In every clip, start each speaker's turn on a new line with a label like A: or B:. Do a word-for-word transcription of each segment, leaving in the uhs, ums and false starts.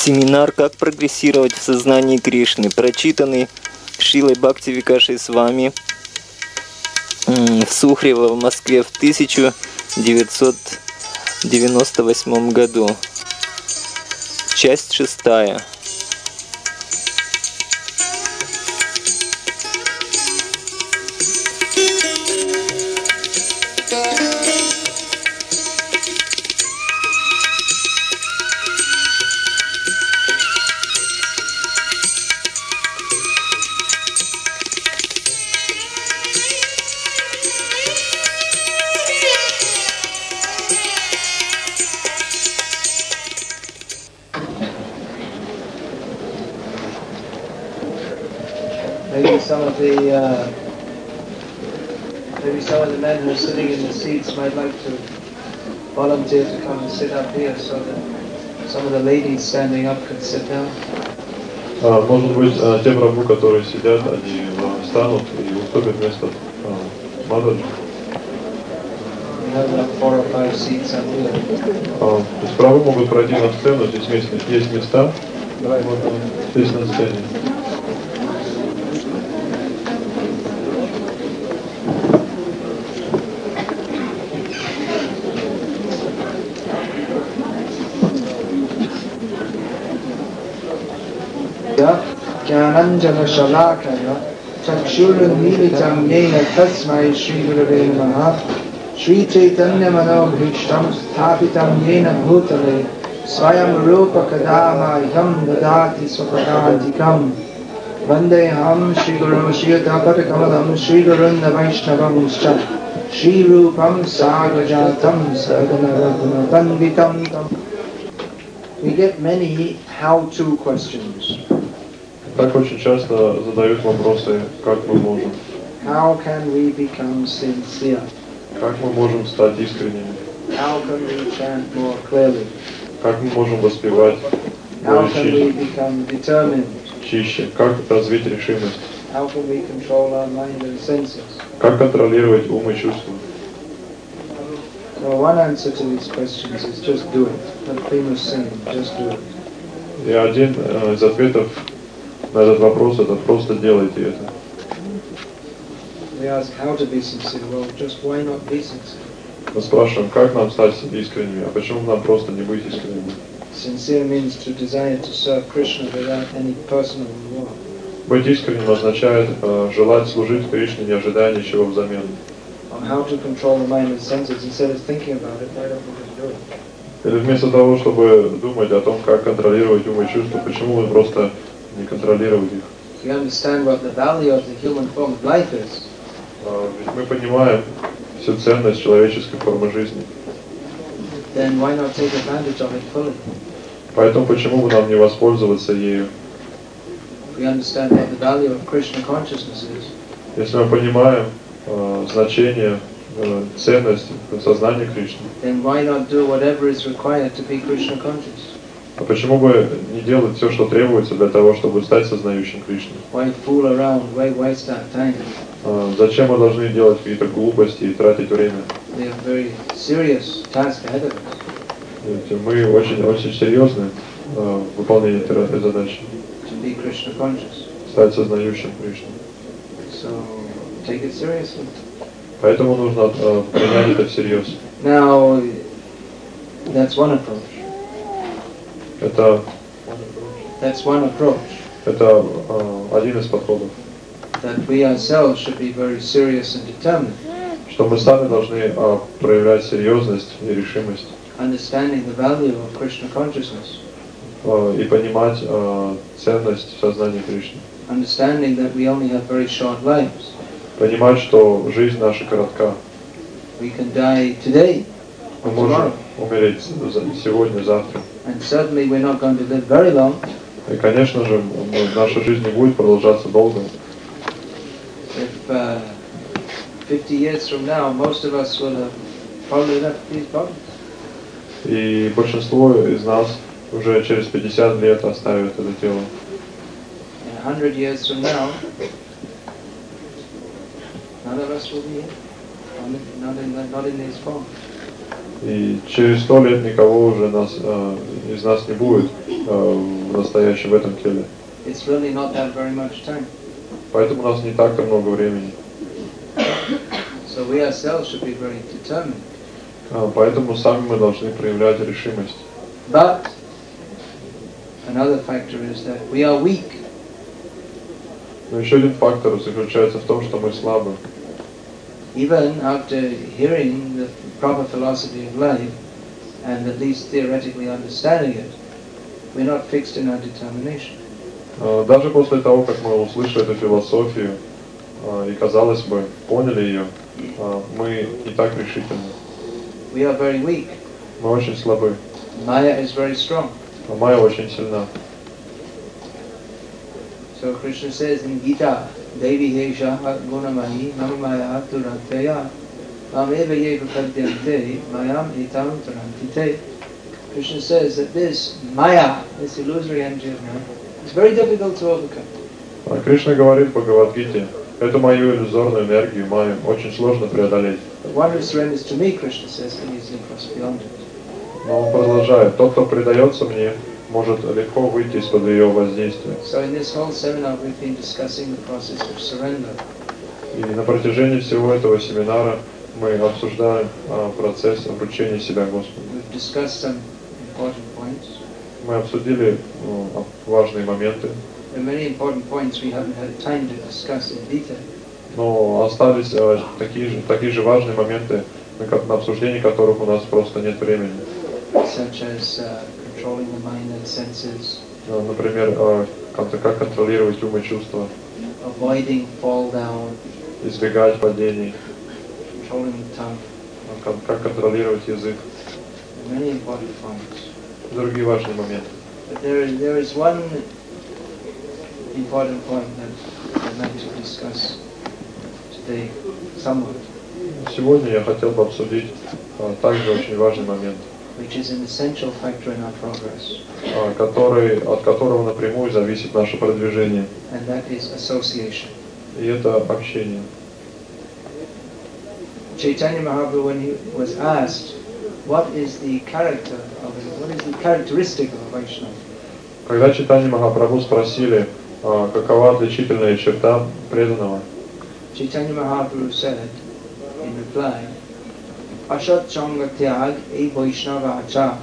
A: Семинар «Как прогрессировать в сознании Кришны», прочитанный Шрилой Бхактивикашей с вами в Сухрево в Москве в тысяча девятьсот девяносто восьмом году. Часть шестая.
B: Maybe some of the uh, maybe some of the men who are sitting in the seats might like to volunteer to come and sit up here, so that some of the ladies standing up could sit down.
C: А, может быть, а, те прабху, которые сидят, они а, встанут и уступят место а, Мадраджи.
B: We have like four or five seats up here.
C: А, то есть прабху могут пройти на сцену, здесь мест, есть места, здесь на сцене.
B: Jnananjana Shalakaya Chakshurunmilitam Yena Tasmai Shri Gurave Namaha Shri Chaitanya Manobhishtam Sthapitam Yena Bhutale Swayam Rupa Kadama Yam Dadati Swapadantikam Vandeham Shri Guru Shri Adapatakamadam Shri Gurunda Vaishnavam Scha Shri Rupam Sagajatam Saganaragunatam Vitam. We get many how-to questions.
C: Так очень часто задают вопросы, как мы можем.
B: How can we become sincere?
C: Как мы можем стать искренними?
B: How can we chant more clearly?
C: Как мы можем воспевать
B: How
C: более
B: can we become determined?
C: чище? Как развить решимость?
B: How can we control our mind and senses?
C: Как контролировать ум и чувства?
B: So one answer to these questions is just do it. Not famous saying, just do it.
C: И один из ответов на этот вопрос это просто делайте это.
B: We ask how to be sincere. Well, just why not be sincere?
C: Мы спрашиваем, как нам стать искренними, а почему нам просто не быть искренними?
B: Sincere means to desire to serve Krishna without any personal reward.
C: Быть искренним означает э, желать служить Кришне, не ожидая ничего взамен.
B: On how to control the mind and senses, instead of thinking about it, why don't we just do it?
C: Или вместо того, чтобы думать о том, как контролировать ум и чувства, почему мы просто не контролировать их?
B: If we understand what the value of the human form of life is,
C: Uh, ведь мы понимаем всю ценность человеческой формы жизни.
B: then why not take advantage of it fully?
C: Поэтому почему бы нам не воспользоваться ею?
B: If we understand what the value of Krishna consciousness is,
C: Если мы понимаем uh, значение, uh, ценность сознания Кришны,
B: then why not do whatever is required to be Krishna conscious?
C: а почему бы не делать все, что требуется для того, чтобы стать сознающим Кришну?
B: Why fool around? Why waste our time?
C: Uh, зачем мы должны делать какие-то глупости и тратить время?
B: We have a very serious task ahead of us.
C: Ведь мы очень, очень серьезны uh, в выполнении этой, этой задачи.
B: To be Krishna conscious.
C: Стать сознающим Кришну.
B: So take it seriously.
C: Поэтому нужно uh, принять это всерьез.
B: Now, that's one approach.
C: Это,
B: That's one approach.
C: это uh, один из подходов.
B: That we ourselves should be very serious and determined.
C: Что мы сами должны uh, проявлять серьезность и решимость.
B: Understanding the value of Krishna consciousness.
C: Uh, и понимать uh, ценность сознания Кришны.
B: Understanding that we only have very short lives.
C: Понимать, что жизнь наша коротка.
B: We can die today
C: Мы
B: or
C: можем
B: tomorrow.
C: умереть сегодня, завтра.
B: And certainly we're not going to live very long.
C: И, конечно же, наша жизнь не будет продолжаться долго.
B: If uh, fifty years from now, most of us will have probably left these bodies.
C: И большинство из нас уже через пятьдесят лет оставят это тело.
B: In a hundred years from now, none of us will be here. Not in, not in these forms.
C: И через сто лет никого уже нас, э, из нас не будет в настоящем, в этом теле.
B: It's really not that very much time.
C: Поэтому у нас не так-то много времени.
B: So we ourselves should be very determined.
C: Поэтому сами мы должны проявлять решимость.
B: But another factor is that we are weak.
C: Но еще один фактор заключается в том, что мы слабы.
B: Even after hearing the proper philosophy of life and at least theoretically understanding it, we're not fixed in our determination.
C: Даже после того, как мы услышали эту философию и, казалось бы, поняли ее, мы не так решительны.
B: We are very weak.
C: Мы очень слабы.
B: Maya is very strong.
C: А Майя очень сильна.
B: So Krishna says in Gita, Devi Hesha Gunamahi Namamaya Turataya Mameva Yeva Padyante Mayam Etam Tarantite. Krishna says that this Maya, this illusory energy of mind, is very difficult to overcome.
C: Кришна говорит в Бхагавад-гите, эту мою иллюзорную энергию, Майю, очень сложно преодолеть.
B: But one who surrenders to me, Krishna says, can easily cross beyond it.
C: Но он продолжает, тот, кто предается мне, может легко выйти из-под ее воздействия.
B: So in this whole seminar we've been discussing the process of surrender.
C: И на протяжении всего этого семинара мы обсуждаем а, процесс обручения себя Господу.
B: We've discussed some important points.
C: Мы обсудили ну, важные моменты.
B: There are many important points we haven't had time to discuss in detail.
C: Но остались а, такие же, такие же важные моменты, на, на обсуждение которых у нас просто нет времени.
B: Such as uh, controlling the mind and senses.
C: Например, а, как контролировать ум и чувства.
B: Avoiding fall down.
C: Избегать падений.
B: Controlling the tongue.
C: Как, как контролировать язык.
B: Many important points.
C: Другие важные моменты.
B: But there, there is one important point that I'd like to discuss today somewhat.
C: Сегодня я хотел бы обсудить а, также очень важный момент,
B: which is an essential factor in our progress.
C: а, который, от которого напрямую зависит наше продвижение.
B: And that is association.
C: И это общение.
B: Chaitanya Mahaprabhu, when he was asked, what is the character of a, what is the characteristic of a Vaishnava?
C: Когда Чайтанья Махапрабху спросили, а, какова отличительная черта преданного,
B: Chaitanya Mahaprabhu said in reply, Asat Sanga Tyag e Vaishnava Acha.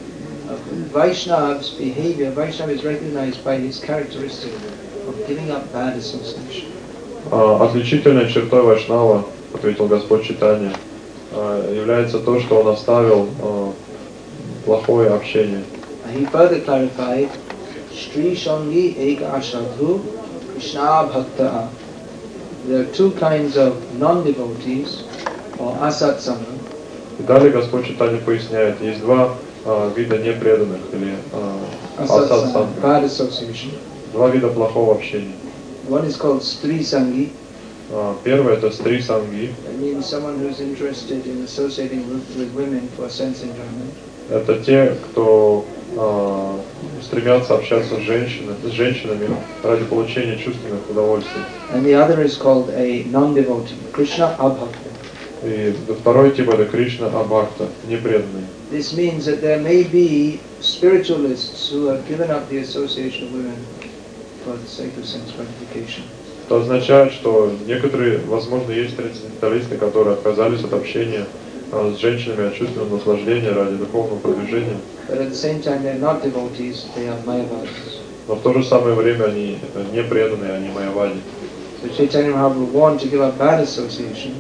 B: Vaishnava's behavior, Vaishnava is recognized by his characteristic of giving up bad association.
C: а, отличительной чертой Вайшнава, ответил Господь Чайтанья, а, является то, что он оставил а, плохое общение.
B: And he further clarified, Shri Shangi Eka Ashadhu Krishna Bhakta. There are two kinds of non-devotees, or asat sangha.
C: И далее Господь Чайтанья поясняет, есть два а, вида непреданных, или а, асат санга,
B: bad association.
C: два вида плохого общения.
B: One is called Stri Sangi.
C: А, первое это стри санги,
B: That means someone who's interested in associating with, with women for sense enjoyment.
C: это те, кто а, стремятся общаться с женщинами, с женщинами ради получения чувственных удовольствий.
B: And the other is called a non-devotee, Krishna Abhakta.
C: И второй тип это Кришна Абхакта, непреданный.
B: This means that there may be spiritualists who have given up the association of women for the sake of sense gratification.
C: Это означает, что некоторые, возможно, есть трансценденталисты, которые отказались от общения а, с женщинами от чувственного наслаждения ради духовного продвижения.
B: But at the same time, they're not devotees, they are Mayavadis.
C: Но в то же самое время они не преданные, они майявади.
B: So Chaitanya Mahaprabhu warned to give up bad association.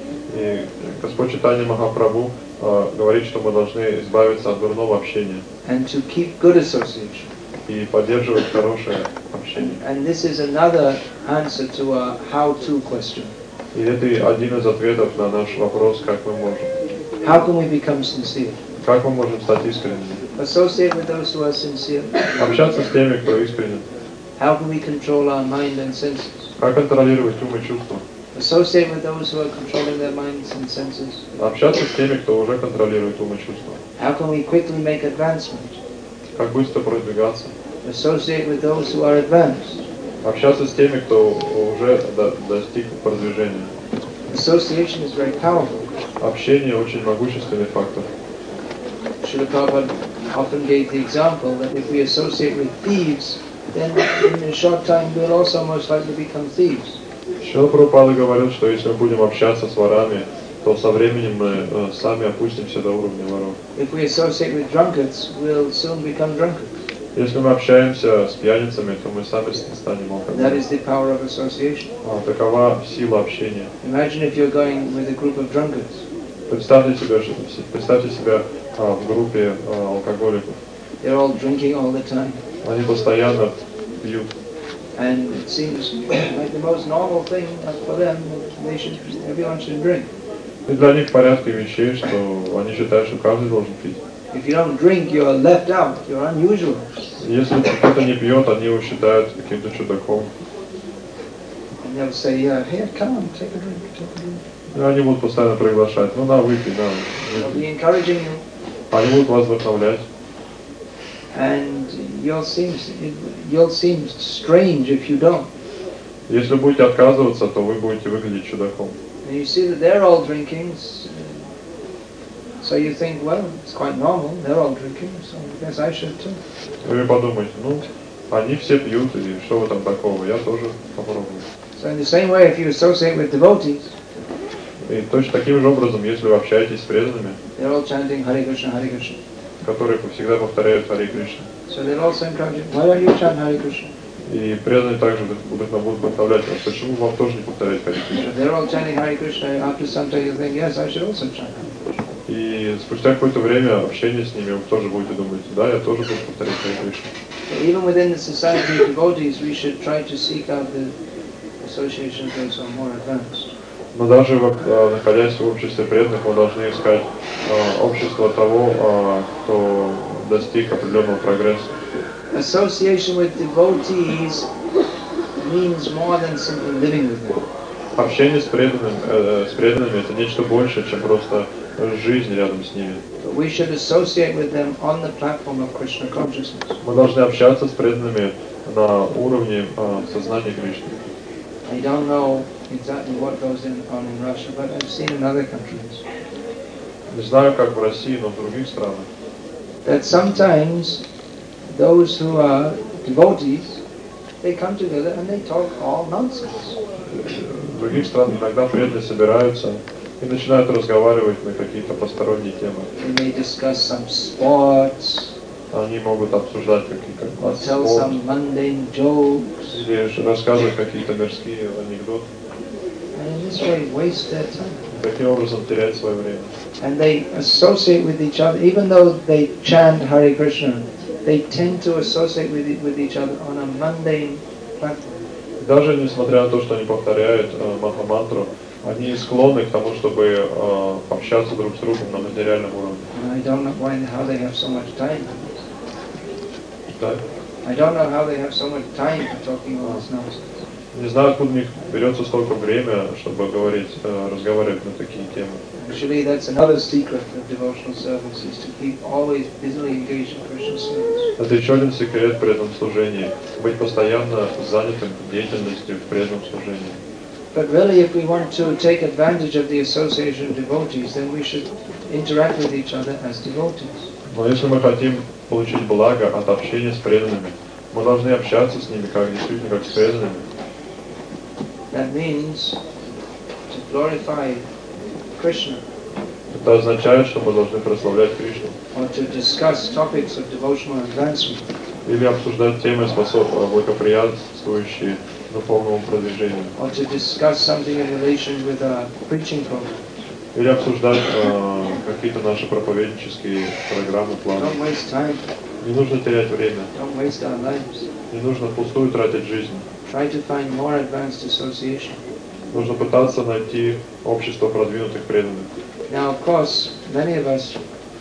C: И Господь Чайтанья Махапрабху а, говорит, что мы должны избавиться от дурного общения
B: And to keep good association.
C: и поддерживать хорошее общение.
B: And this is another answer to our how-to question.
C: И это один из ответов на наш вопрос, как мы можем.
B: How can we become sincere?
C: Как мы можем стать искренними?
B: Associate with those who are sincere.
C: Общаться с теми, кто искренен.
B: How can we control our mind and senses?
C: Как контролировать ум и чувства?
B: Associate with those who are controlling their minds and senses.
C: Общаться с теми, кто уже контролирует ум и чувства.
B: How can we quickly make advancement?
C: Как быстро продвигаться?
B: Associate with those who are advanced.
C: Общаться с теми, кто уже до, достиг продвижения.
B: Association is very powerful.
C: Общение очень могущественный фактор.
B: Srila Prabhupada often gave the example that if we associate with thieves, then in a short time we'll also most likely become thieves.
C: Шрила Прабхупада говорил, что если мы будем общаться с ворами, то со временем мы э, сами опустимся до уровня воров.
B: If we associate with drunkards, we'll soon become drunkards.
C: Если мы общаемся с пьяницами, то мы сами станем алкоголиками.
B: That is the power of association.
C: А, такова сила общения.
B: Imagine if you're going with a group of drunkards.
C: Представьте себя, представьте себя а, в группе а, алкоголиков.
B: They're all drinking all the time.
C: Они постоянно пьют.
B: And it seems like the most normal thing for them, they should, everyone should drink.
C: И для них в порядке вещей, что они считают, что каждый должен пить.
B: If you don't drink, you're left out. You're unusual.
C: Если кто-то не пьет, они его считают каким-то чудаком.
B: And they'll say, yeah, here, come on, take a drink, take a drink.
C: И они будут постоянно приглашать. Ну на, выпей, на.
B: They'll be encouraging you.
C: Они будут вас вдохновлять.
B: And you'll seem, you'll seem strange if you don't.
C: Если будете отказываться, то вы будете выглядеть чудаком.
B: And you see that they're all drinking, so you think, well, it's quite normal, they're all drinking, so I guess I should too.
C: Вы подумаете, ну, они все пьют, и что в этом такого, я тоже попробую.
B: So in the same way, if you associate with devotees,
C: И точно таким же образом, если вы общаетесь с преданными,
B: they're all chanting Hare Krishna, Hare Krishna.
C: которые всегда повторяют Харе Кришна.
B: So they'll also encourage you, why don't you chant Hare Krishna?
C: И преданные также будут вдохновлять вас, почему вам тоже не повторять Харе Кришна?
B: So they're all chanting Hare Krishna, after some time you think, yes, I should also chant Hare Krishna.
C: И спустя какое-то время общения с ними вы тоже будете думать, да, я тоже буду повторять Харе Кришна.
B: So even within the society of devotees, we should try to seek out the association of those who are more advanced.
C: Но даже находясь в обществе преданных, мы должны искать э, общество того, э, кто достиг определенного прогресса.
B: Association with devotees means more than simply living with them.
C: Общение с преданными, э, с преданными это нечто большее, чем просто жизнь рядом с ними.
B: But we should associate with them on the platform of Krishna consciousness.
C: Мы должны общаться с преданными на уровне э, сознания Кришны.
B: I don't know exactly what goes in, on in Russia, but I've seen in other countries
C: Не знаю, как в России, но в других странах.
B: that sometimes those who are devotees, they come together and they talk all nonsense.
C: В других странах иногда преданные собираются и начинают разговаривать на какие-то посторонние темы.
B: They may discuss some sports,
C: Они могут обсуждать какие-то
B: or tell some mundane jokes,
C: или же рассказывать какие-то мирские анекдоты.
B: and in this way waste their time.
C: Таким образом терять свое время.
B: And they associate with each other, even though they chant Hare Krishna, they tend to associate with, with each other on a mundane platform.
C: Даже несмотря на то, что они повторяют э, Махамантру, они склонны к тому, чтобы э, общаться друг с другом на материальном уровне.
B: And I don't know why, how they have so much time.
C: Да?
B: I don't know how they have so much time for talking all this nonsense.
C: Не знаю, откуда у них берется столько времени, чтобы говорить, э, разговаривать на такие темы.
B: Actually, that's another secret of devotional service, is to keep always busily engaged in Krishna service.
C: Это еще один секрет в преданном служении. Быть постоянно занятым деятельностью в преданном служении.
B: But really, if we want to take advantage of the association of devotees, then we should interact with each other as devotees.
C: Но если мы хотим получить благо от общения с преданными, мы должны общаться с ними как действительно как с преданными.
B: That means to glorify Krishna,
C: Это означает, что мы должны прославлять Кришну.
B: or to discuss topics of devotional advancement,
C: Или обсуждать темы, способ- благоприятствующие духовному продвижению.
B: or to discuss something in relation with our preaching program.
C: Или обсуждать э, какие-то наши проповеднические программы, планы.
B: Don't waste time,
C: Не нужно терять время.
B: don't waste our lives.
C: Не нужно впустую тратить жизнь.
B: Try to find more advanced association.
C: Нужно пытаться найти общество продвинутых преданных.
B: Now, of course, many of us,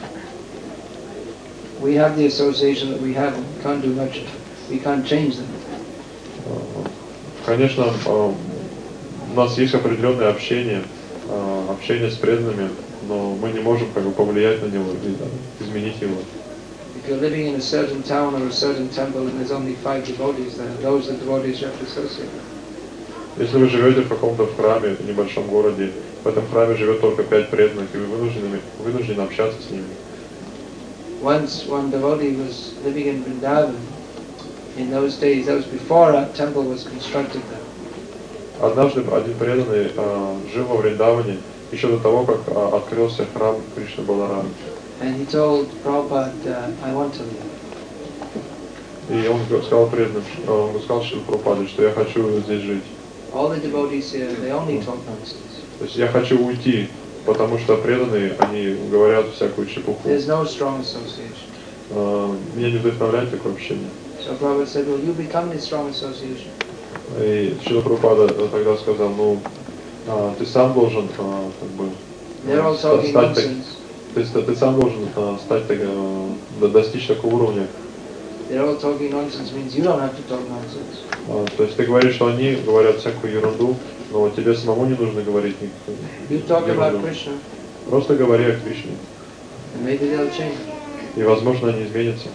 B: we have the association that we have, and we can't do much, we can't change them.
C: Конечно, э, у нас есть определенное общение, э, общение с преданными, но мы не можем как бы повлиять на него, или, да, изменить его.
B: If you're living in a certain town or a certain temple and there's only five devotees there, those are the devotees you have to associate with.
C: Если вы живете в каком-то храме, в небольшом городе, в этом храме живет только пять преданных, и вы вынуждены, вынуждены общаться с ними.
B: once one devotee was living in Vrindavan. In those days, that was before a temple was constructed there.
C: Однажды один преданный э, жил во Вриндаване еще до того, как э, открылся храм Кришны Баларама.
B: And he told Prabhupada, uh, I want to live.
C: И он сказал преданным, он сказал Шрила Прабхупаде, что я хочу здесь жить.
B: All the devotees here, they only talk nonsense.
C: То есть я хочу уйти, потому что преданные, они говорят всякую чепуху.
B: There's no strong association.
C: Э, меня не вдохновляет такое общение.
B: So Prabhupada said, well, you become this strong association.
C: И Шрила Прабхупада тогда сказал, ну, а, ты сам должен, а, как бы,
B: They're all
C: стать,
B: talking
C: стать так,
B: nonsense.
C: то есть ты сам должен а, стать так, а, достичь такого уровня.
B: They're all talking nonsense means you don't have to talk nonsense.
C: А, то есть ты говоришь, что они говорят всякую ерунду, но тебе самому не нужно говорить
B: You talk
C: ерунду.
B: about Krishna,
C: Просто говори о Кришне.
B: and maybe they'll change.
C: И, возможно, они изменятся.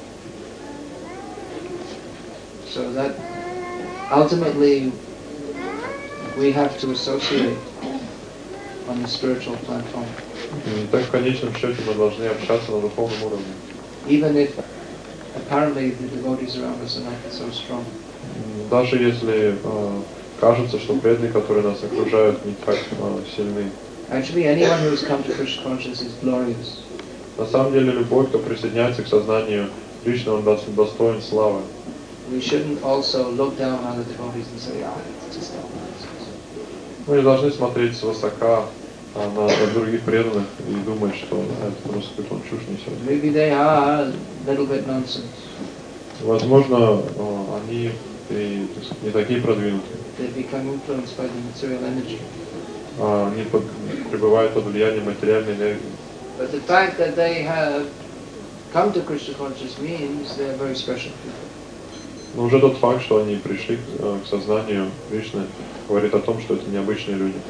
B: So that ultimately we have to associate on the spiritual platform.
C: И так в конечном счете мы должны общаться на духовном уровне.
B: Even if apparently the devotees around us are not so strong.
C: Даже если э, кажется, что преданные, которые нас окружают, не так э, сильны.
B: Actually, anyone who has come to Krishna consciousness is glorious.
C: На самом деле, любой, кто присоединяется к сознанию Кришны, он достоин славы.
B: We shouldn't also look down on the devotees and say, ah, it's just all nonsense.
C: Мы не должны смотреть свысока а, на, на других преданных и думать, что это просто какой-то чушь несет.
B: Maybe they are a little bit nonsense.
C: Возможно, э, они и, так сказать, не такие продвинутые.
B: They become influenced by the material energy.
C: А, они под, пребывают под влиянием материальной энергии.
B: But the fact that they have come to Krishna consciousness means they are very special people.
C: Но уже тот факт, что они пришли к, э, к сознанию Кришны, говорит о том, что это необычные люди.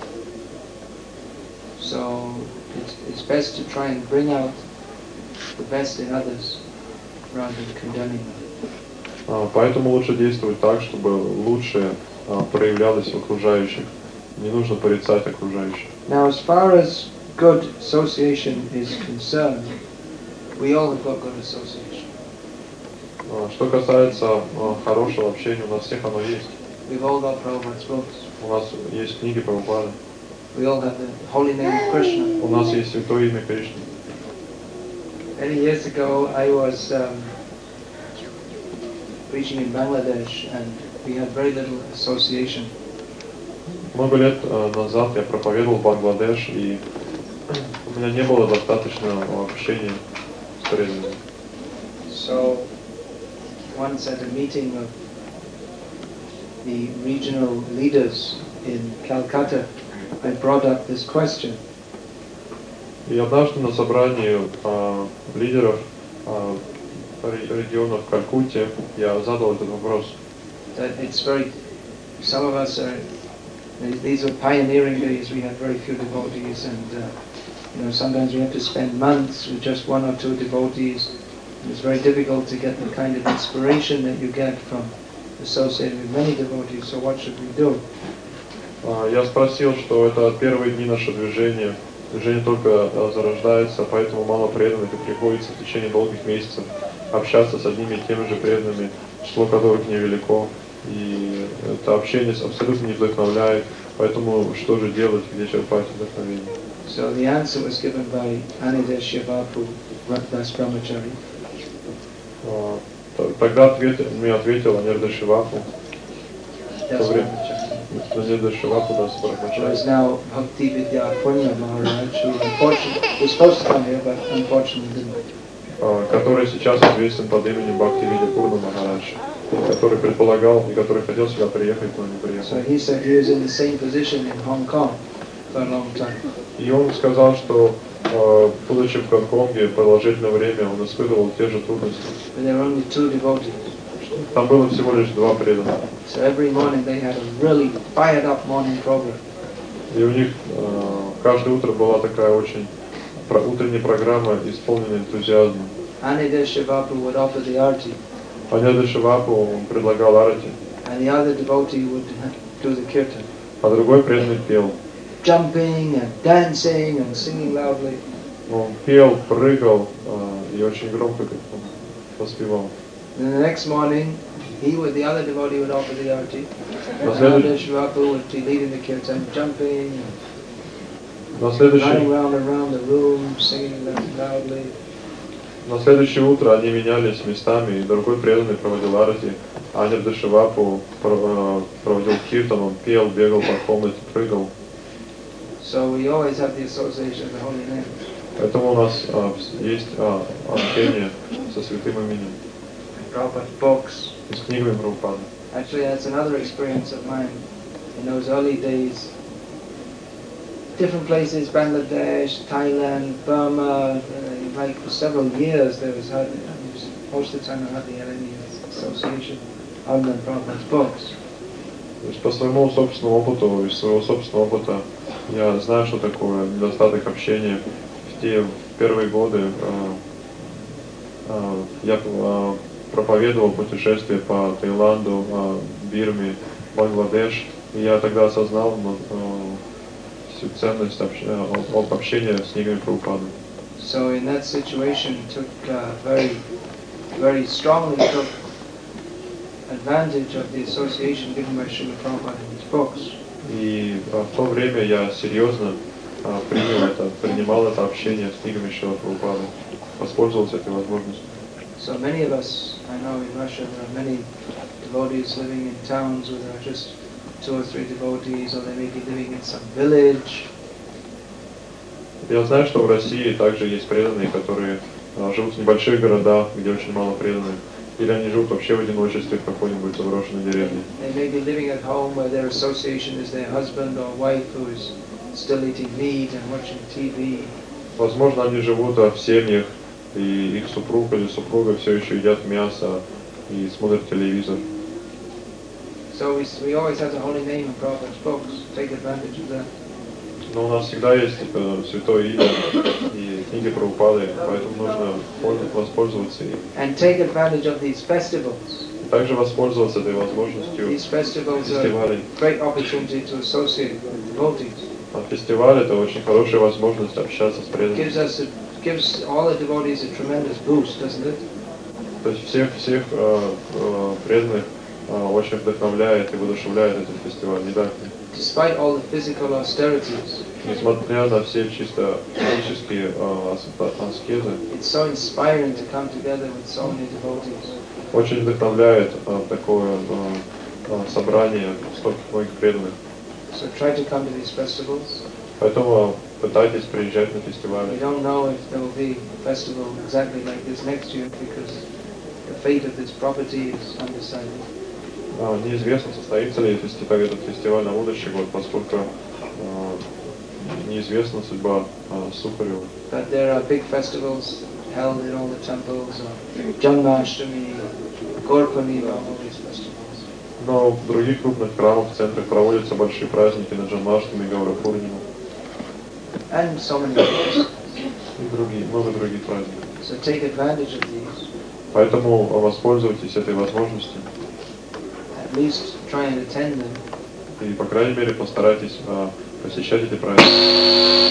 B: So it's, it's best to try and bring out the best in others rather than condemning them.
C: А, поэтому лучше действовать так, чтобы лучшее а, проявлялось в окружающих. Не нужно порицать окружающих.
B: Now, as far as good association is concerned, we all have got good association.
C: А, что касается а, хорошего общения, у нас всех оно есть.
B: We've all got Prabhupada's books.
C: У нас есть книги Прабхупады.
B: We all have the holy name of Krishna.
C: У нас есть святое имя Кришны.
B: Many years ago, I was um, preaching in Bangladesh, and we had very little association.
C: Много лет э, назад я проповедовал в Бангладеш, и у меня не было достаточного общения с преданными.
B: So, once at a meeting of the regional leaders in Calcutta, I brought up this question.
C: И однажды на собрании э, лидеров э, регионов в Калькутте я задал этот вопрос.
B: That it's very, some of us are, these were pioneering days, we had very few devotees, and uh, you know, sometimes we have to spend months with just one or two devotees. And it's very difficult to get the kind of inspiration that you get from associating with many devotees, so what should we do?
C: Я спросил, что это первые дни нашего движения. Движение только зарождается, поэтому мало преданных, и приходится в течение долгих месяцев общаться с одними и теми же преданными, число которых невелико. И это общение абсолютно не вдохновляет, поэтому что же делать, где черпать вдохновение?
B: So the answer was given by Anidesh Shivapu, Das Brahmachari.
C: Тогда ответ, мне ответил Анирда Шивапу.
B: Das Brahmachari.
C: Анирда Шивапу, Das
B: Who
C: Brahmachari.
B: is now Bhakti Vidya Punya Maharaj, who unfortunately was supposed to come here, but unfortunately didn't.
C: Который сейчас известен под именем Бхакти Видя Пурна Махарадж, который предполагал и который хотел сюда приехать, но не приехал.
B: So he said he was in the same position in Hong Kong for a long time.
C: И он сказал, что, будучи в Гонконге продолжительное время, он испытывал те же трудности.
B: But there were only two devotees.
C: Там было всего лишь два преданных.
B: So every morning they had a really fired up morning program.
C: И у них каждое утро была такая очень утренняя программа, исполненная энтузиазмом.
B: Anidesh Shivapu would offer the arti,
C: Анирда Шивапу предлагал арати,
B: and the other devotee would do the kirtan.
C: а другой преданный пел.
B: Jumping and dancing and singing loudly.
C: Он пел, прыгал э, и очень громко как-то воспевал.
B: And the next morning, he with the other devotee would offer the arati.
C: На
B: And
C: следующий,
B: Shrivapu would be leading the kirtan, jumping,
C: на
B: running
C: следующий,
B: round and round the room, singing loudly.
C: на следующее утро они менялись местами, и другой преданный проводил арати, а Анирда Шивапу проводил киртан, он пел, бегал по комнате, прыгал.
B: So we always have the association of the holy name.
C: Поэтому у нас а, есть а, общение со святым именем
B: Prabhupada's books.
C: и с книгами Прабхупады.
B: Actually, that's another experience of mine. In those early days, different places, Bangladesh, Thailand, Burma, uh, like for several years there was hardly, most of the time I hardly had any association other than Prabhupada's books.
C: То есть по своему собственному опыту, из своего собственного опыта, я знаю, что такое недостаток общения. В те первые годы э, э, я э, проповедовал путешествия по Таиланду, э, Бирме, Бангладеш, и я тогда осознал э, всю ценность общ... э, общения с книгами Прабхупады.
B: So in that situation, took uh, very, very strongly took advantage of the association given by Srila Prabhupada in his books.
C: И а, в то время я серьезно а, принял это, принимал это общение с книгами Шрила Прабхупады, воспользовался этой возможностью.
B: So many of us, I know in Russia there are many devotees living in towns where there are just two or three devotees, or they may be living in some village.
C: Я знаю, что в России также есть преданные, которые а, живут в небольших городах, где очень мало преданных. Или они живут вообще в одиночестве в какой-нибудь заброшенной деревне.
B: They may be living at home where their association is their husband or wife who is still eating meat and watching T V.
C: Возможно, они живут а, в семьях, и их супруг или супруга все еще едят мясо и смотрят телевизор.
B: So we, we always have the holy name in Prabhupada's books. Take advantage of that.
C: Но у нас всегда есть э, святое имя и книги Прабхупады, поэтому нужно воспользоваться им.
B: And take advantage of these festivals.
C: И также воспользоваться этой возможностью
B: These festivals are
C: фестивалей.
B: a great opportunity to associate with devotees.
C: А фестиваль — это очень хорошая возможность общаться с
B: It
C: преданными.
B: gives us, a, gives all the devotees a tremendous boost, doesn't it?
C: То есть всех, всех э, э, преданных э, очень вдохновляет и воодушевляет этот фестиваль, не так ли?
B: Despite all the physical austerities,
C: Несмотря на все чисто физические э, аскезы,
B: it's so inspiring to come together with so many devotees.
C: очень вдохновляет э, такое э, э, собрание стольких многих преданных.
B: So try to come to these festivals.
C: Поэтому пытайтесь приезжать на
B: We
C: фестивали.
B: don't know if there will be a festival exactly like this next year because the fate of this property is undecided.
C: А, Неизвестно, состоится ли фестиваль, этот фестиваль на будущий год, поскольку э, неизвестна судьба э, Сухарева.
B: But there are big festivals held in all the temples, or Janmashtami, Gaurpurnima, all these festivals.
C: Но в других крупных храмах, в центрах проводятся большие праздники на Джанмаштами, Гаурапурниму
B: And so many others.
C: и другие, много других праздников.
B: So take advantage of these.
C: Поэтому воспользуйтесь этой возможностью
B: At least try and attend them.
C: и, по крайней мере, постарайтесь э, посещать эти праздники.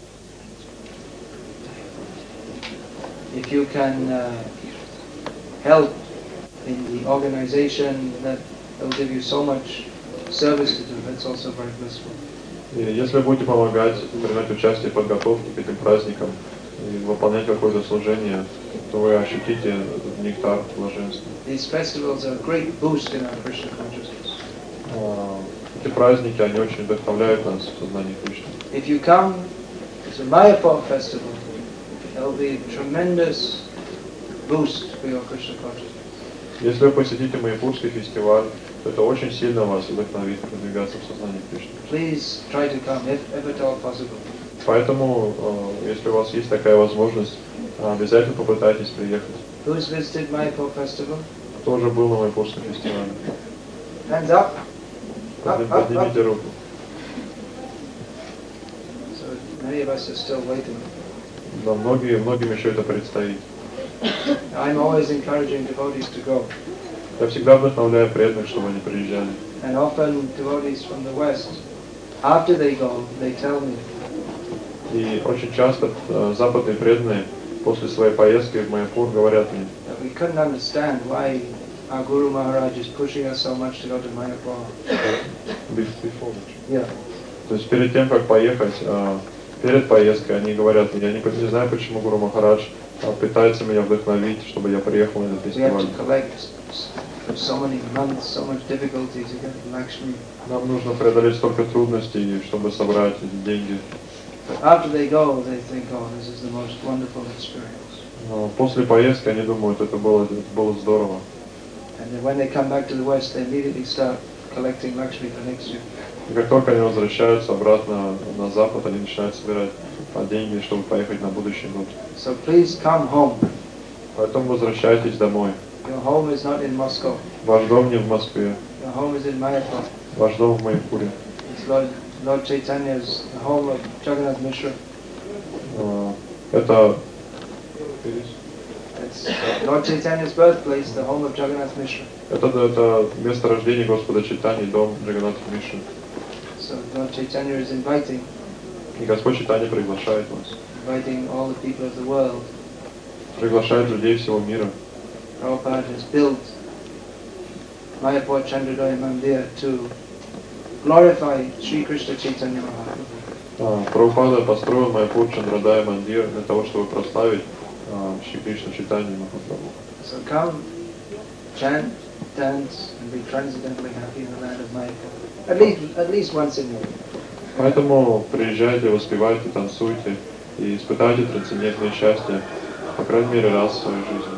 B: If you can uh, help in the organization, that will give you so much service to do. That's also very blissful.
C: И если будете помогать, принимать участие в подготовке к этим праздникам и выполнять какое-то служение, то вы ощутите этот нектар блаженства.
B: These festivals are a great boost in our Krishna consciousness.
C: А, Эти праздники, они очень вдохновляют нас в сознании Кришны.
B: If you come to Mayapur festival, there will be a tremendous boost for your Krishna consciousness.
C: Если вы посетите Майяпурский фестиваль, то это очень сильно вас вдохновит продвигаться в сознании Кришны.
B: Please try to come, if, if at all possible.
C: Поэтому, э, если у вас есть такая возможность, обязательно попытайтесь приехать.
B: Who's visited Mayapur festival?
C: Кто уже был на Майяпурском фестивале?
B: Hands up. Up,
C: Подни-
B: up, up.
C: Поднимите руку.
B: So many of us are still waiting.
C: Да, многие, многим еще это предстоит.
B: I'm always encouraging devotees to go.
C: Я всегда вдохновляю преданных, чтобы они приезжали.
B: And often devotees from the West, after they go, they tell me,
C: И очень часто э, западные преданные после своей поездки в Майяпур говорят мне,
B: we couldn't understand why our Guru Maharaj is pushing us so much to go to Mayapur.
C: before.
B: Yeah.
C: То есть перед тем, как поехать, э, перед поездкой, они говорят, я не, не знаю, почему Гуру Махарадж э, пытается меня вдохновить, чтобы я приехал на этот
B: We have
C: фестиваль.
B: to collect for so many months, so much difficulty to get Lakshmi.
C: Нам нужно преодолеть столько трудностей, чтобы собрать эти деньги.
B: But after they go, they think, oh, this is the most wonderful experience.
C: Но после поездки они думают, это было, это было здорово.
B: And then when they come back to the West, they immediately start collecting Lakshmi for next year.
C: И как только они возвращаются обратно на Запад, они начинают собирать деньги, чтобы поехать на будущий год.
B: So please come home.
C: Поэтому возвращайтесь домой.
B: Your home is not in Moscow.
C: Ваш дом не в Москве,
B: Your home is in Mayapur.
C: ваш дом в Майяпуре.
B: It's Lord, Lord Chaitanya's the home of Jagannath Mishra.
C: Э, Это
B: It's Lord Chaitanya's birthplace, the home of Jagannath Mishra.
C: Это, это место рождения Господа Чайтаньи, дом Джаганнатха Мишры.
B: So Lord Chaitanya is inviting,
C: И Господь Чайтанья приглашает вас,
B: inviting all the people of the world.
C: приглашает людей всего мира.
B: Prabhupada has built Mayapur Chandrodaya Mandir to glorify Sri Krishna Chaitanya Mahaprabhu.
C: А, Прабхупада построил Майяпур Чандрадая Мандир для того, чтобы прославить а, Шри Кришна Чайтанью Махапрабху.
B: So come, chant, dance, and be transcendently happy in the land of Mayapur. At least, at least once in a year.
C: Поэтому приезжайте, воспевайте, танцуйте и испытайте трансцендентное счастье, по крайней мере, раз в своей жизни.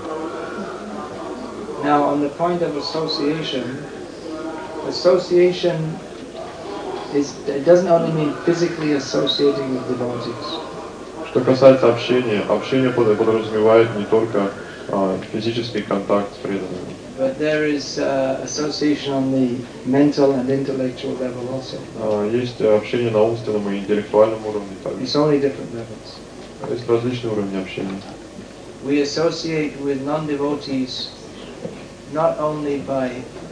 B: Now, on the point of association, association is, it doesn't only mean physically associating with devotees.
C: Что касается общения, общение под- подразумевает не только а, физический контакт с преданными,
B: But there is uh, association on the mental and intellectual level also.
C: а, есть общение на умственном и интеллектуальном уровне также.
B: It's only different levels.
C: Есть различные уровни общения.
B: We associate with non-devotees not only by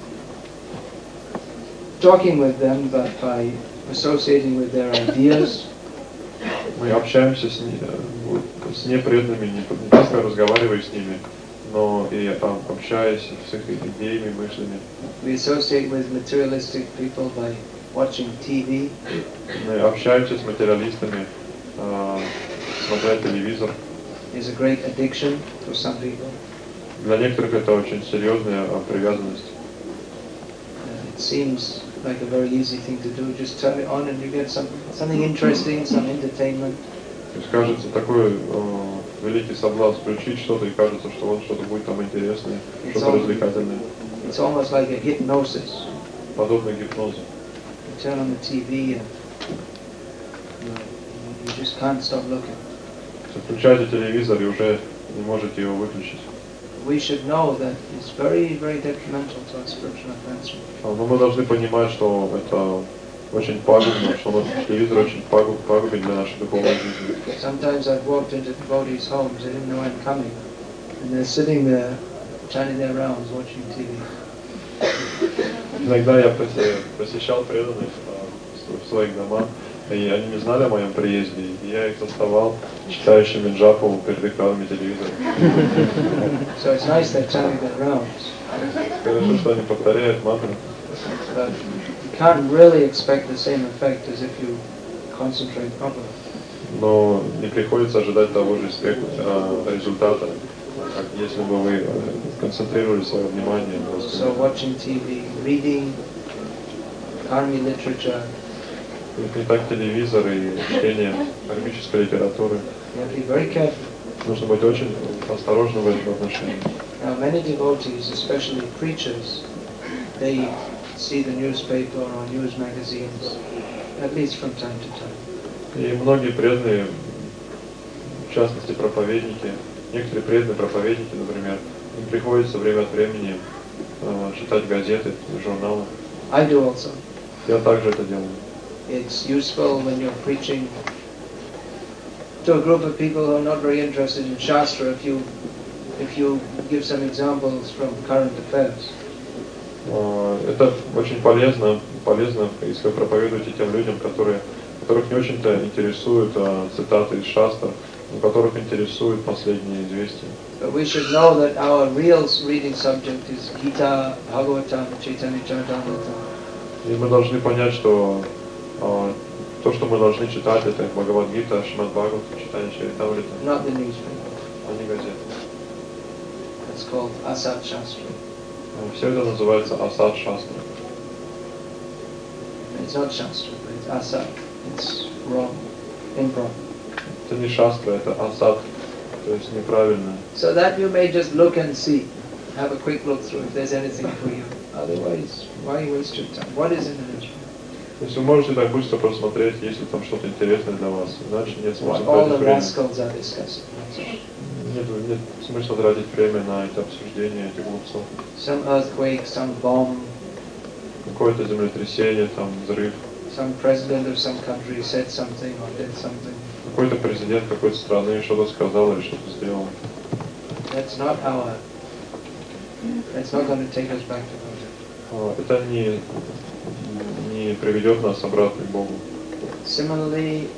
B: talking with them, but by associating with their ideas,
C: Мы общаемся с, не- э, с непреданными, не не только разговаривая с ними, но и а, общаясь с их идеями, мыслями.
B: we associate with materialistic people by watching T V,
C: Мы общаемся с материалистами, а, смотря телевизор.
B: is a great addiction for some people.
C: Для некоторых это очень серьезная а, привязанность.
B: Uh, it seems like a very easy thing to do. Just turn it on and you get some, something interesting, some entertainment.
C: То есть кажется такой э, великий соблазн включить что-то, и кажется, что вот что-то будет там интересное, что-то развлекательное,
B: It's almost like a hypnosis.
C: подобно гипнозу.
B: You turn on the T V and you, know, you just can't stop looking.
C: Включаете телевизор и уже не можете его выключить.
B: We should know that it's very, very detrimental to our spiritual advancement.
C: А, Но мы должны понимать, что это очень пагубно, что телевизор очень пагуб, пагубен для нашей духовной жизни.
B: Sometimes I've walked into devotees' homes, they didn't know I'm coming, and they're sitting there, chanting their rounds, watching T V.
C: Иногда я посе- посещал преданных а, в своих домах, и они не знали о моем приезде, и я их заставал читающими джапу перед экранами телевизора.
B: So it's nice they're chanting their rounds,
C: Хорошо, что они повторяют мантры,
B: but you can't really expect the same effect as if you concentrate properly.
C: но не приходится ожидать того же спек- а, результата, как если бы вы э, концентрировали свое внимание на
B: So
C: восприятии.
B: watching T V, reading karmi literature,
C: Не так телевизор и чтение кармической литературы.
B: you have to be very careful.
C: Нужно быть очень осторожным в этом отношении.
B: Now many devotees, especially preachers, they see the newspaper or news magazines, at least from time to time.
C: И многие преданные, в частности проповедники, некоторые преданные проповедники, например, им приходится время от времени э, читать газеты, журналы.
B: I do also.
C: Я также это делаю.
B: It's useful when you're preaching to a group of people who are not very interested in Shastra if you if you give some examples from current affairs.
C: Э, Это очень полезно, полезно, если вы проповедуете тем людям, которые которых не очень-то интересуют а, цитаты из шастр, но которых интересуют последние известия.
B: But we should know that our real reading subject is Gita, Bhagavatam, Chaitanya Charitamrita.
C: И мы должны понять, что а, то, что мы должны читать, это Бхагавад-гита, Шримад Бхагаватам, Чайтанья Чаритамрита,
B: Not the newspaper.
C: а не газеты.
B: It's called Asat Shastra.
C: Все это называется Асад Шастра.
B: It's not Shastra, but it's Asat. It's wrong, improper.
C: Это не шастра, это асад, то есть неправильно.
B: So that you may just look and see, have a quick look through if there's anything for you. Otherwise, why waste your time? What is in the newspaper?
C: То есть вы можете так быстро просмотреть, если там что-то интересное для вас. Иначе нет смысла
B: All the
C: тратить время.
B: rascals are discussing.
C: Нет, нет смысла тратить время на эти обсуждения этих глупцов.
B: Some earthquake, some bomb,
C: Какое-то землетрясение, там взрыв.
B: some president of some country said something or did something.
C: Какой-то президент какой-то страны что-то сказал или что-то сделал.
B: That's not our. That's not going to take us back to God.
C: А, Это не, не приведет нас обратно к Богу.
B: Similarly,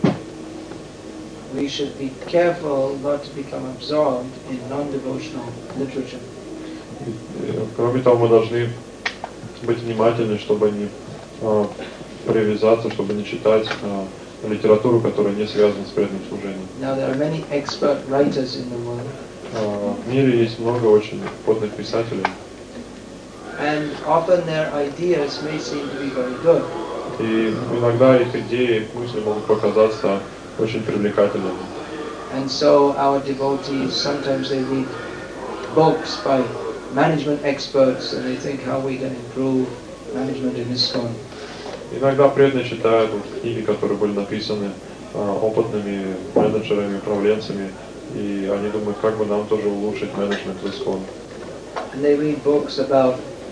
B: we should be careful not to become absorbed in non-devotional literature.
C: И, Кроме того, мы должны быть внимательны, чтобы не а, привязаться, чтобы не читать а, литературу, которая не связана с преданным служением.
B: Now there are many expert writers in the world,
C: А, В мире есть много очень опытных писателей,
B: and often their ideas may seem to be very good,
C: и иногда их идеи, их мысли могут показаться очень привлекательными.
B: and so our devotees sometimes they read books by management experts, and they think how we can improve management in ISKCON.
C: Иногда преданные читают вот книги, которые были написаны а, опытными менеджерами, управленцами, и они думают, как бы нам тоже улучшить менеджмент в ISKCON.
B: And they read books about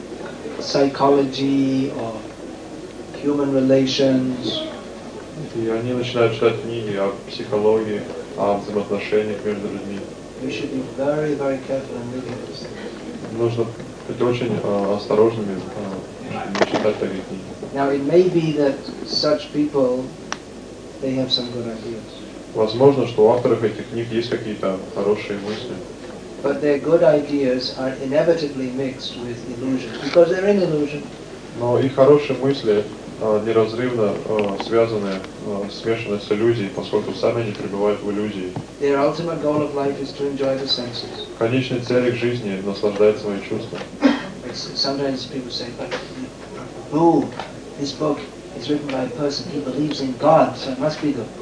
B: psychology or human relations,
C: И они начинают читать книги о психологии, о взаимоотношениях между людьми.
B: we should be very, very careful in reading these things.
C: Нужно быть очень а, осторожными, а, не читать такие книги.
B: Now it may be that such people, they have some good ideas,
C: Возможно, что у авторов этих книг есть какие-то хорошие мысли,
B: but their good ideas are inevitably mixed with illusion, because they're in illusion.
C: но их хорошие мысли а, неразрывно а, связаны, а, смешаны с иллюзией, поскольку сами они пребывают в иллюзии.
B: Their ultimate goal of life is to enjoy the senses.
C: Конечной целью их жизни — наслаждать свои чувства.
B: It's, sometimes people say, but boo, this book is written by a person, he believes in God, so it must be good.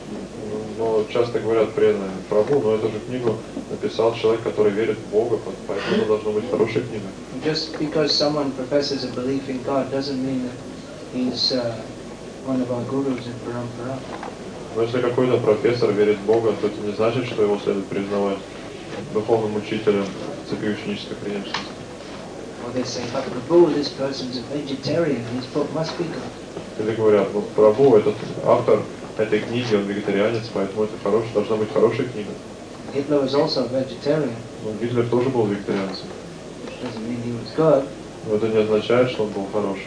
C: Но часто говорят преданные: Прабху, но эту же книгу написал человек, который верит в Бога, поэтому это должна быть хорошая книга.
B: Just because someone professes a belief in God doesn't mean that he's uh, one of our gurus in Parampara.
C: Но если какой-то профессор верит в Бога, то это не значит, что его следует признавать духовным учителем в цепи ученической преемственности.
B: Or they say, but Prabhu, this person's a vegetarian, his book must be good.
C: Или говорят: ну, Прабху, этот автор этой книги, он вегетарианец, поэтому это хорош, должна быть хорошая книга.
B: Hitler was also a vegetarian,
C: Но Гитлер тоже был вегетарианцем.
B: which doesn't mean he was good.
C: Но это не означает, что он был хорошим.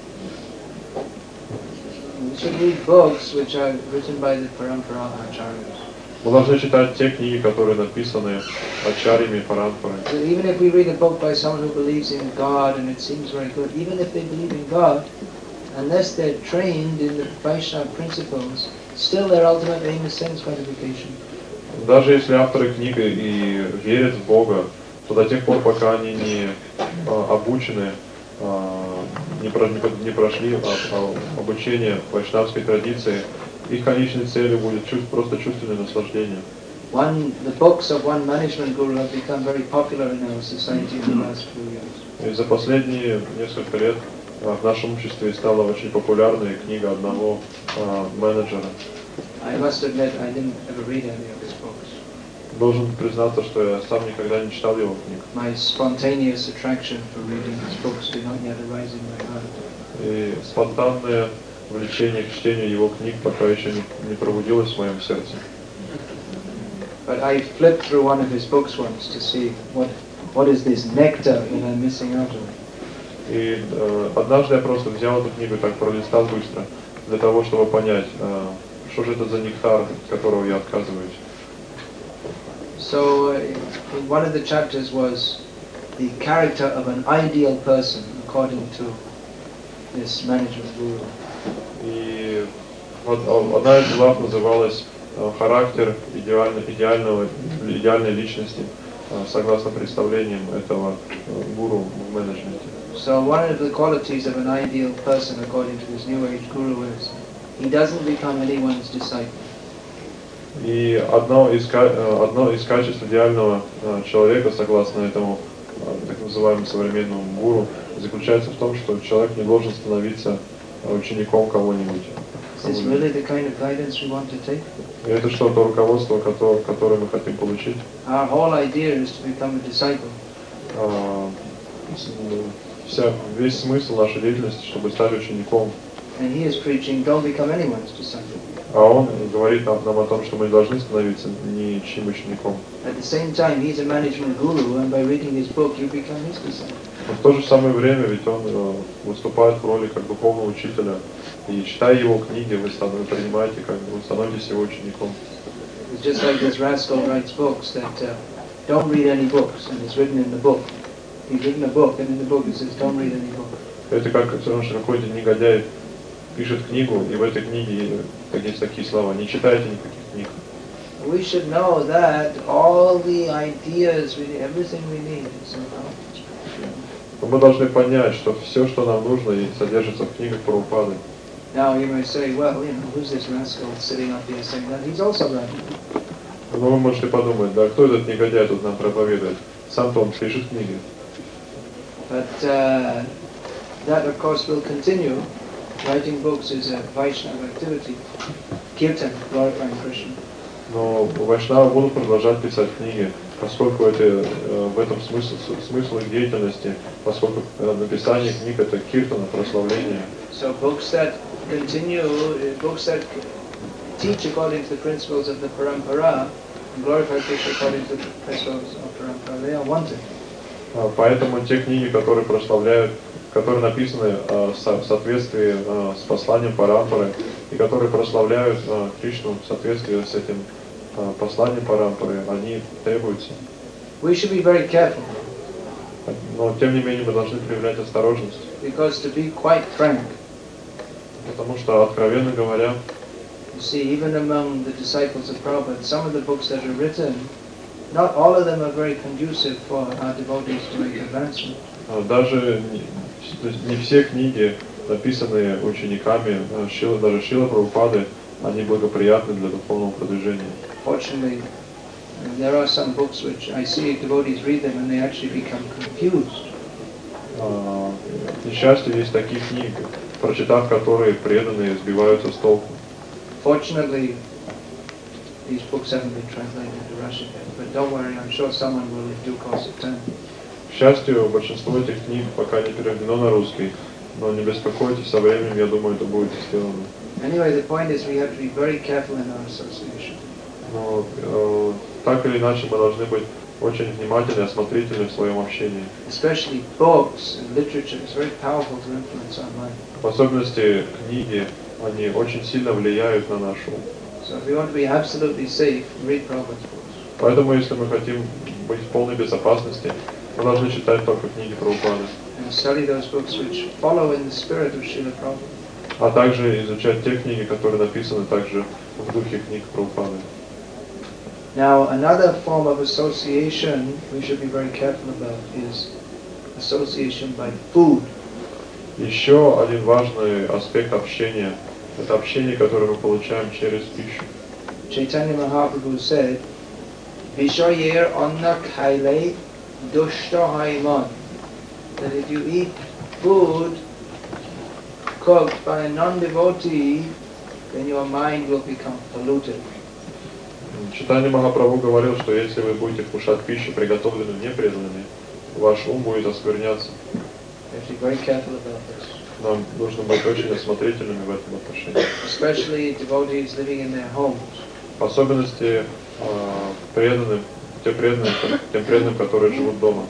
B: We should read books which are written by the Parampara Acharyas.
C: Мы должны читать те книги, которые написаны ачарьями Парампарой.
B: So even if we read a book by someone who believes in God and it seems very good, even if they believe in God, unless they're trained in the Vaishnava principles, still their ultimate aim is sense gratification.
C: Даже если авторы книги и верят в Бога, то до тех пор, пока они не а, обучены, а, не, про, не прошли а, а, обучение вайшнавской традиции, их конечной целью будет чувств, просто чувственное наслаждение.
B: One, the books of one management guru have become very popular in our society in the last few years.
C: И за последние несколько лет а, в нашем обществе стала очень популярной книга одного а, менеджера.
B: I must admit I didn't ever read any of his books.
C: Должен признаться, что я сам никогда не читал его книг.
B: My spontaneous attraction for reading his books did not yet arise in my heart.
C: И спонтанное влечение к чтению его книг пока еще не, не пробудилось в моем сердце.
B: But I flipped through one of his books once to see what what is this nectar that I'm missing out on.
C: И э, однажды я просто взял эту книгу, так пролистал быстро, для того, чтобы понять, что же это за нектар, от которого я отказываюсь.
B: So, uh, one of the chapters was the character of an ideal person according to this management guru.
C: И вот одна из глав называлась характер идеально, идеального, идеальной личности, согласно представлениям этого гуру в менеджменте.
B: So one of the qualities of an ideal person according to this new age guru is he doesn't become anyone's disciple.
C: И одно из, одно из качеств идеального человека, согласно этому так называемому современному гуру, заключается в том, что человек не должен становиться учеником кого-нибудь.
B: Is this really the kind of guidance we want to take?
C: И это что, то руководство, которое, которое мы хотим получить?
B: Our whole idea is to become a disciple.
C: А, вся, весь смысл нашей деятельности, чтобы стать учеником.
B: And he is preaching, don't become anyone's disciple.
C: А он говорит нам, нам о том, что мы должны становиться ничьим учеником.
B: At the same time, he's a management guru, and by reading his book, you become his disciple.
C: Но в то же самое время, ведь он э, выступает в роли как духовного учителя, и читая его книги, вы, вы принимаете, как вы становитесь его учеником.
B: It's just like this rascal writes books that uh, don't read any books, and it's written in the book. He's written a book, and in the book it says don't read any book.
C: Это как все равно, что какой-то негодяй пишет книгу, и в этой книге есть такие слова: не читайте никаких книг.
B: We should know that all the ideas, everything we need is in our.
C: Мы должны понять, что все, что нам нужно, и содержится в книгах Прабхупады.
B: Now you may say, well, you know, who's this rascal sitting up here saying that? He's also writing.
C: Но вы можете подумать, да, кто этот негодяй тут нам проповедует? Сам-то он пишет книги.
B: But uh, that, of course, will continue. Writing books is a Vaishnava activity. Kirtan, glorifying Krishna.
C: Но вайшнавы будут продолжать писать книги, поскольку это, э, в этом смысл, смысл их деятельности, поскольку э, написание книг это киртана, прославление.
B: So books that continue, books that teach according to the principles of the Parampara, and glorify Krishna according to the principles of Parampara, they are wanted.
C: Поэтому те книги, которые прославляют, которые написаны э, в соответствии э, с посланием Парампары, и которые прославляют э, Кришну в соответствии с этим э, посланием Парампары, они требуются.
B: We should be very careful.
C: Но тем не менее мы должны проявлять осторожность.
B: Because to be quite frank,
C: потому что, откровенно говоря,
B: you see, even among the disciples of Prabhupada, some of the books that are written, not all of them are very conducive for our devotees to make advancement.
C: Даже не все книги, написанные учениками, Шила, даже Шила Прабхупады, они благоприятны для духовного продвижения.
B: Fortunately, there are some books which I see devotees read them and they actually become confused.
C: К несчастью, есть такие книги, прочитав которые преданные сбиваются с толку.
B: Fortunately, these books haven't been translated into Russian yet, but don't worry, I'm sure someone will in due course of time.
C: К счастью, большинство этих книг пока не переведено на русский, но не беспокойтесь, со временем, я думаю, это будет сделано.
B: Anyway, the point is we have to be very careful in our association.
C: Но э, так или иначе мы должны быть очень внимательны и осмотрительны в своем общении.
B: Especially books and literature is very powerful to influence our mind.
C: В особенности книги, они очень сильно влияют на наш ум.
B: So if we want to be absolutely safe, read Prabhupada's books.
C: Поэтому, если мы хотим быть в полной безопасности, мы должны читать только книги Прабхупады.
B: And study those books which follow in the spirit of Srila Prabhupada.
C: А также изучать те книги, которые написаны также в духе книг Прабхупады.
B: Now, another form of association we should be very careful about is association by food.
C: Еще один важный аспект общения – это общение, которое мы получаем через пищу.
B: Chaitanya Mahaprabhu said, Vishayer anna khaile dushta haiman. That if you eat food cooked by a non-devotee, then your mind will become polluted.
C: Чайтанья Махапрабху говорил, что если вы будете кушать пищу, приготовленную непреданными, ваш ум будет оскверняться. Нам нужно быть очень осмотрительными в этом отношении. В особенности э, преданным, тем преданным, тем преданным, которые живут дома.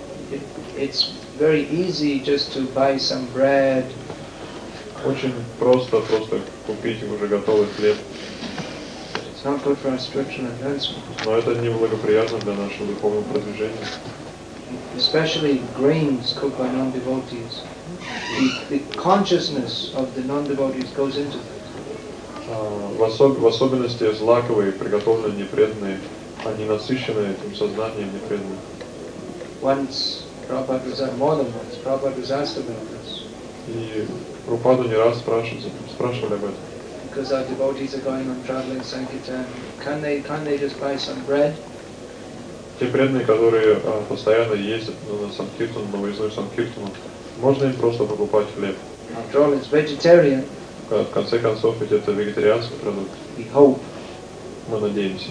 B: Very easy just to buy some bread.
C: Очень просто, просто купить уже готовый хлеб.
B: It's not good for our spiritual advancement.
C: Но это неблагоприятно для нашего духовного продвижения.
B: Especially grains cooked by non-devotees. The, the consciousness of the non-devotees goes into it.
C: Uh, в, особ, в особенности злаковые, приготовленные непреданные, они насыщены этим сознанием непреданных.
B: Once, Prabhupada was asked, more than once, Prabhupada was asked about this.
C: И Прабхупаду не раз спрашивали, спрашивали об этом.
B: Because our devotees are going on traveling Sankirtan, can they, can they just buy some bread?
C: Те преданные, которые uh, постоянно ездят на Санкиртану, на выездную Санкиртану, можно им просто покупать хлеб.
B: After all, it's vegetarian.
C: В конце концов, ведь это вегетарианский продукт.
B: We hope.
C: Мы надеемся.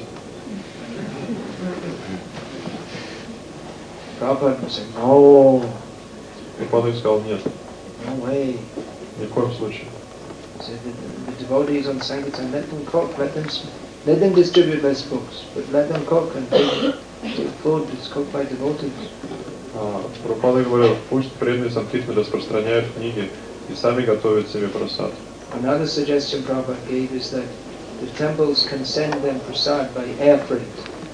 B: Prabhupada was saying, no.
C: Прабхупада сказал, нет,
B: No way.
C: ни в коем случае.
B: He said, the, the devotees on Sankirtan, let them cook, let them, let them distribute less books, but let them cook and take, take food that's cooked by devotees.
C: А, Прабхупада говорил, пусть преданные Санкиртаны распространяют книги и сами готовят себе прасад.
B: Another suggestion Prabhupada gave is that the temples can send them prasad by air freight.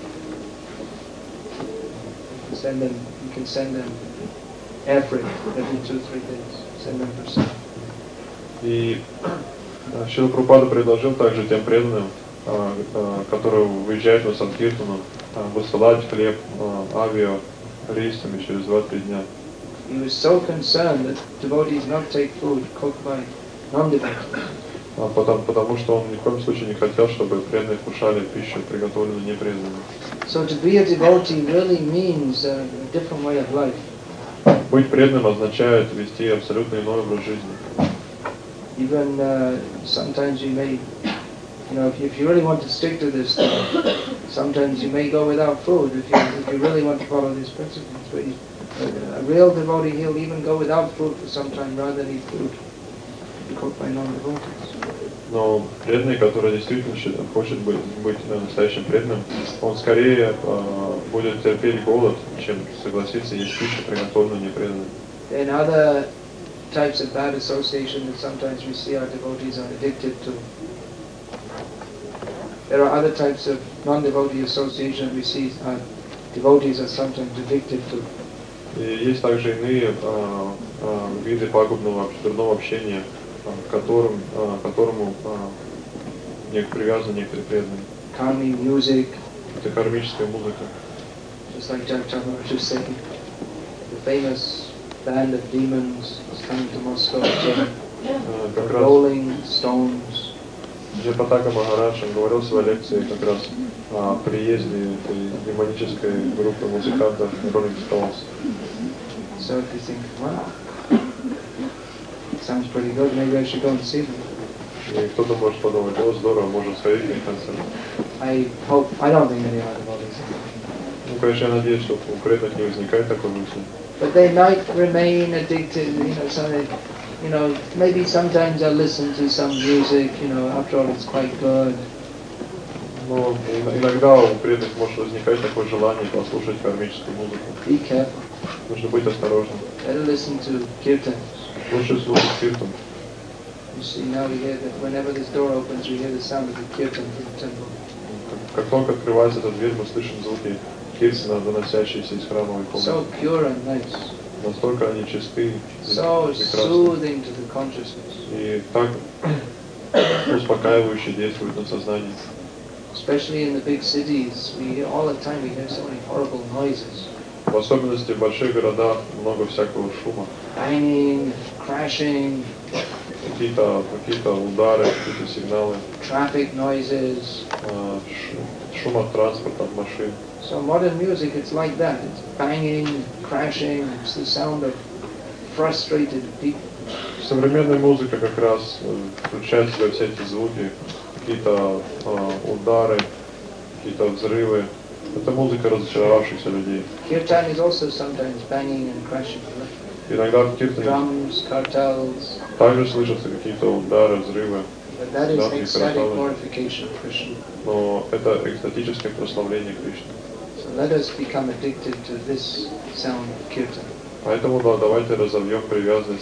B: You can send them, you can send them air freight every two, three days. Send them prasad.
C: И Шрила Прабхупада предложил также тем преданным, а, а, которые выезжают на Санкиртану, а, высылать хлеб а, авиа рейсами через два-три дня.
B: He was so concerned that devotees not take food cooked by non-devotees.
C: А потому, потому что он ни в коем случае не хотел, чтобы преданные вкушали пищу, приготовленную непреданными.
B: So to be a devotee really means a, a different way of life.
C: Быть преданным означает вести абсолютно иной образ жизни.
B: Even uh, sometimes you may, you know, if you, if you really want to stick to this thing, sometimes you may go without food if you, if you really want to follow these principles. But you, a, a real devotee, he'll even go without food for some time rather than eat food cooked by non-devotees.
C: Но преданный, который действительно хочет быть, быть настоящим преданным, он скорее э, будет терпеть голод, чем согласиться есть пищу, приготовленную непреданным.
B: And other types of bad association that sometimes we see our devotees are addicted to. There are other types of non-devotee association we see our devotees are sometimes addicted to.
C: И есть также иные э, э, виды пагубного дурного общения, к которым, э, которому э, привязаны некоторые преданные.
B: Karmic music.
C: Это кармическая музыка.
B: Just like Jack Chandra was saying, the famous band of demons is coming to Moscow.
C: Uh,
B: the Rolling Stones.
C: Джапатака Махарадж говорил в своей лекции как раз о приезде этой демонической группы музыкантов Rolling Stones.
B: So if you think, wow, sounds pretty good, maybe I should go and see them.
C: И кто-то может подумать, о, здорово, может сходить на концерт.
B: I hope, I don't think any other bodies.
C: Ну, конечно, я надеюсь, что у преданных не возникает такой мысли.
B: But they might remain addicted, you know, so they, you know, maybe sometimes I'll listen to some music, you know, after all it's quite good.
C: Но иногда у преданных может возникать такое желание послушать кармическую музыку.
B: Be careful.
C: Нужно быть осторожным.
B: Better listen to kirtans.
C: Лучше слушать киртан.
B: You see, now we hear that whenever this door opens, we hear the sound of the kirtan from the temple.
C: Как, как только открывается эта дверь, мы слышим звуки киртана, доносящиеся из храмовой комнаты.
B: So pure and nice.
C: Настолько они чисты,
B: so
C: прекрасны.
B: Soothing to the consciousness.
C: И так успокаивающе действуют на сознание.
B: Especially in the big cities, we hear all the time we hear so many horrible noises.
C: В особенности в больших городах много всякого шума.
B: Banging, crashing.
C: Какие-то какие-то удары, какие-то сигналы.
B: Traffic noises.
C: Шум от транспорта, от машин.
B: So modern music, it's like that. It's banging, crashing. It's the sound of frustrated people.
C: Современная музыка как раз включает в себя все эти звуки, какие-то э, удары, какие-то взрывы. Это музыка разочаровавшихся людей.
B: Kirtan is also sometimes banging and crashing.
C: Иногда в киртане
B: Drums, cartels.
C: также слышатся какие-то удары, взрывы.
B: But that is ecstatic glorification of Krishna.
C: Но это экстатическое прославление Кришны.
B: So let us become addicted to this sound of kirtan.
C: Поэтому да, давайте разовьем привязанность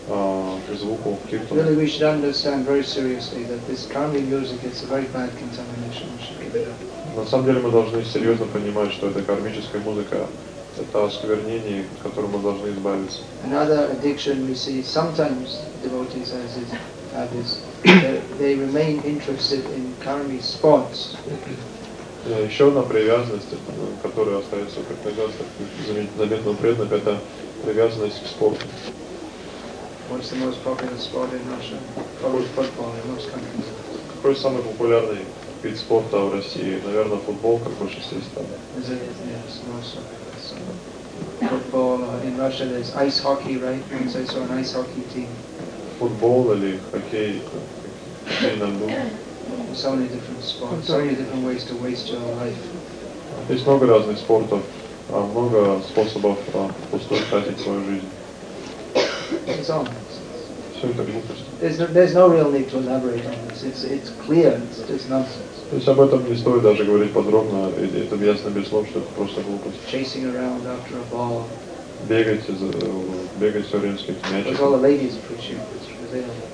C: а, к звуку киртана.
B: Really, we should understand very seriously that this karmic music is a very bad contamination. We should give it up.
C: На самом деле мы должны серьезно понимать, что это кармическая музыка, это осквернение, от которого мы должны избавиться.
B: Another addiction we see sometimes devotees as is, have is they, they remain interested in karmic sports.
C: Еще одна привязанность, которая остается как привязанность заметного преданных, это привязанность к спорту.
B: What's the most popular sport in Russia? Probably football in most countries.
C: Какой самый популярный вид спорта в России? Наверное, футбол, как в большинстве стран.
B: Is it? Yes, most of it. So, football. Uh, in Russia, there's ice hockey, right? Once I saw an ice hockey team.
C: Футбол или хоккей, хоккей на льду.
B: So many different sports, so many different ways to waste your life.
C: Есть много разных спортов, много способов пустую тратить свою жизнь.
B: It's all.
C: Все это глупость.
B: There's no, there's no real need to elaborate on this. It's it's clear. It's just nonsense.
C: То есть об этом не стоит даже говорить подробно, это ясно без слов, что это просто глупость.
B: Chasing around after a ball.
C: Бегать, бегать все время с каким-то
B: Because all the
C: мячиком.
B: ladies appreciate this, because they don't.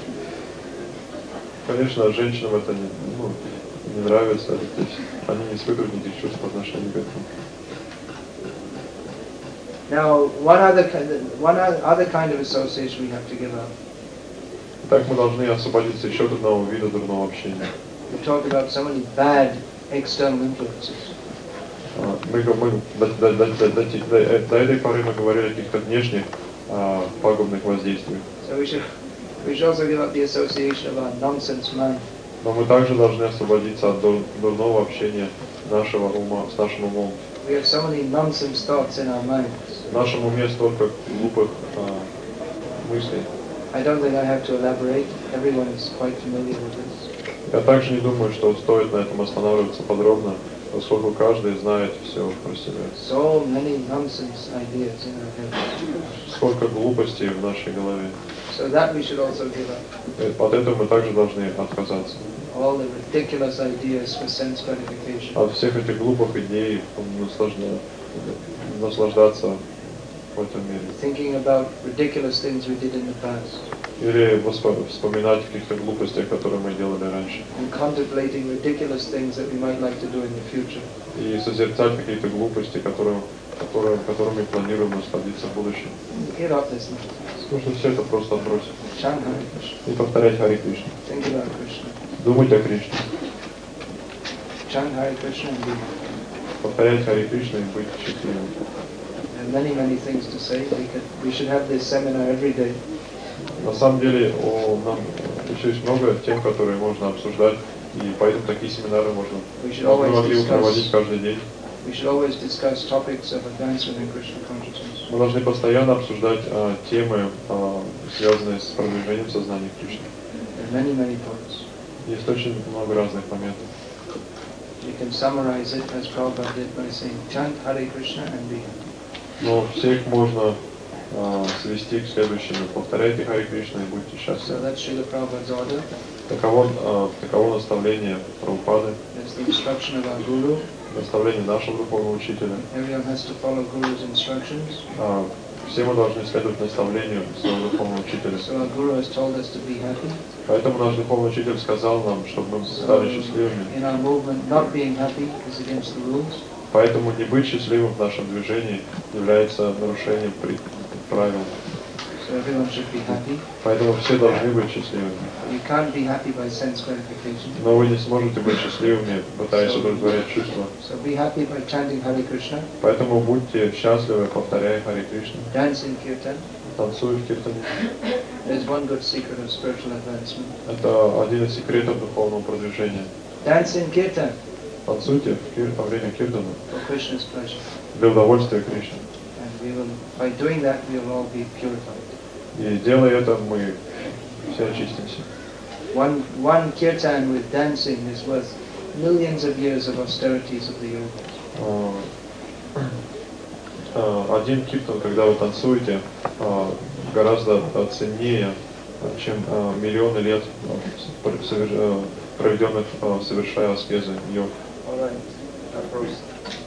C: Конечно, женщинам это не, ну, не нравится, то есть они не испытывают никаких чувств по отношению к этому.
B: Now, one other kind of, one other kind of association we have to give up.
C: Так мы должны освободиться еще от одного вида дурного общения.
B: We talked about so many bad external influences.
C: Мы, мы до, до, до, до, до, до, до этой поры мы говорили о каких-то внешних а, пагубных воздействиях.
B: So we should we should also give up the association of our nonsense mind.
C: Но мы также должны освободиться от дур, дурного общения нашего ума с нашим умом.
B: We have so many nonsense thoughts in our minds.
C: В нашем уме столько глупых а, мыслей.
B: I don't think I have to elaborate. Everyone is quite familiar with this.
C: Я также не думаю, что стоит на этом останавливаться подробно, поскольку каждый знает все про себя.
B: So many nonsense ideas in our heads.
C: Сколько глупостей в нашей голове.
B: So that we should also give up.
C: От этого мы также должны отказаться.
B: All the ridiculous ideas for sense gratification.
C: От всех этих глупых идей наслаждаться в этом мире.
B: Thinking about ridiculous things we did in the past.
C: Или вспоминать о каких-то глупостях, которые мы делали раньше.
B: And contemplating ridiculous things that we might like to do in the future.
C: И созерцать какие-то глупости, которые, которые, которыми планируем насладиться в будущем.
B: Give up this nonsense.
C: Нужно все это просто отбросить.
B: Chant Hare Krishna.
C: И повторять Хари Кришна.
B: Think about Krishna.
C: Думать о Кришне.
B: Chant Hare Krishna and be
C: Повторять Хари Кришна и быть счастливым.
B: And many, many things to say. We could, we should have this seminar every day.
C: На самом деле, о, нам еще есть много тем, которые можно обсуждать, и поэтому такие семинары можно,
B: We should
C: мы
B: always
C: могли бы проводить
B: discuss.
C: каждый день.
B: We should always discuss topics of advancement in Krishna consciousness.
C: Мы должны постоянно обсуждать а, темы, а, связанные с продвижением сознания Кришны.
B: There are many, many points.
C: Есть очень много разных моментов.
B: We can summarize it as Prabhupada did by saying, chant Hare Krishna and be happy.
C: Но все их можно а, свести к следующему. Повторяйте Хари Кришна и будьте
B: So
C: счастливы.
B: that's Srila Prabhupada's order.
C: Таково, а, таково наставление Прабхупады,
B: That's the instruction of our Guru.
C: наставление нашего духовного учителя.
B: Everyone has to follow Guru's instructions.
C: А, все мы должны следовать наставлению своего духовного учителя.
B: So our Guru has told us to be happy.
C: Поэтому наш духовный учитель сказал нам, чтобы мы стали
B: So
C: счастливыми.
B: in our movement, not being happy is against the rules.
C: Поэтому не быть счастливым в нашем движении является нарушением при- правил.
B: So everyone should be happy.
C: Поэтому все должны быть счастливыми.
B: You can't be happy by sense gratification.
C: Но вы не сможете быть счастливыми, пытаясь удовлетворять чувства.
B: So be happy by chanting Hare Krishna,
C: Поэтому будьте счастливы, повторяя Хари Кришна,
B: dance in kirtan.
C: танцуя в киртане.
B: There's one good secret of spiritual advancement.
C: Это один из секретов духовного продвижения.
B: Dance in kirtan
C: Танцуйте в кир- во время киртана
B: for Krishna's pleasure.
C: для удовольствия Кришны.
B: And we will, by doing that, we will all be purified.
C: И делая это, мы все очистимся.
B: One, one kirtan with dancing is worth millions of years of austerities of the yogas.
C: А, а, Один киртан, когда вы танцуете, а, гораздо а, ценнее, а, чем а, миллионы лет, а, пр- совер- а, проведенных, а, совершая аскезы йог.
B: All right. Approach.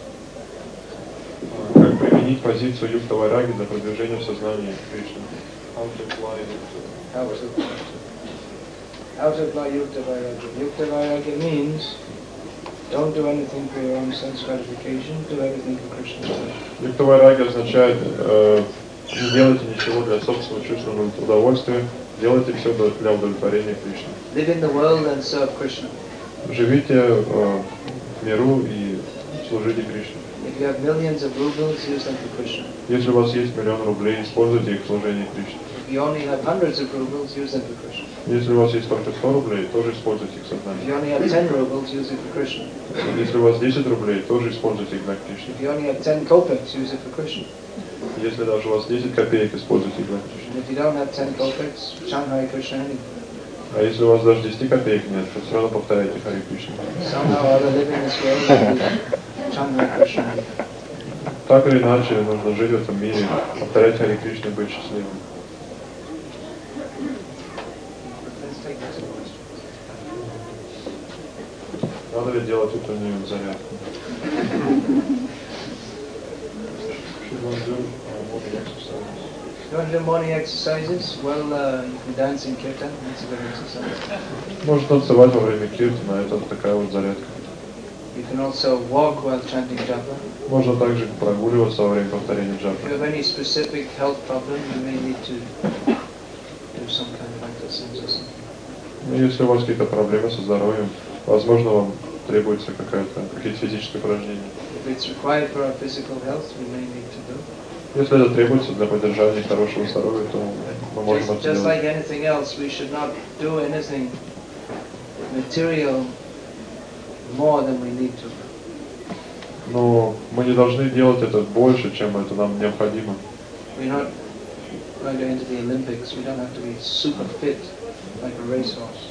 C: А, Как применить позицию юкта вайраги для продвижения в сознании Кришны. How to apply it.
B: How to How to apply Yukta Vairagya. Yukta Vairagya means don't do anything for your own sense gratification, do everything for Krishna's pleasure.
C: Юкта Вайрагья означает э, не делайте ничего для собственного чувственного удовольствия, делайте все для удовлетворения Кришны.
B: Live in the world and serve Krishna.
C: Живите э, в миру и служите Кришне.
B: If you have millions of rubles, use them for Krishna.
C: Если у вас есть миллион рублей, используйте их в служении Кришне.
B: If you only have hundreds of rubles, use them for Krishna.
C: Если у вас есть только сто рублей, тоже используйте их в
B: If
C: сознании.
B: you only have ten rubles, use it for Krishna.
C: Если у вас десять рублей, тоже используйте их для Кришны.
B: If you only have ten kopecks, use it for Krishna.
C: Если даже у вас десять копеек, используйте их для Кришны.
B: And if you don't have ten kopecks, chant Hare Krishna anyway.
C: А если у вас даже десяти копеек нет, то все равно повторяйте Харе Кришна.
B: Somehow or other live in this world and chant Hare Krishna anyway.
C: Так или иначе, нужно жить в этом мире, повторять Харе Кришна и быть счастливым. Надо ли делать утреннюю зарядку? Should one do uh, morning exercises?
B: You want to do morning exercises? Well, uh, you can dance in kirtan. That's a good exercise.
C: Можно танцевать во время киртана, это такая вот зарядка.
B: You can also walk while chanting japa.
C: Можно также прогуливаться во время повторения
B: If you
C: джапы.
B: have any specific health problem, you may need to do some kind of exercise or something.
C: Ну, если у вас какие-то проблемы со здоровьем, возможно, вам требуется какая-то, какие-то физические упражнения.
B: If it's required for our physical health, we may need to do.
C: Если это требуется для поддержания хорошего здоровья, то мы можем
B: Just,
C: это
B: just
C: делать.
B: like anything else, we should not do anything material more than we need to.
C: Но мы не должны делать это больше, чем это нам необходимо.
B: We're not going to enter the Olympics. We don't have to be super fit like a racehorse.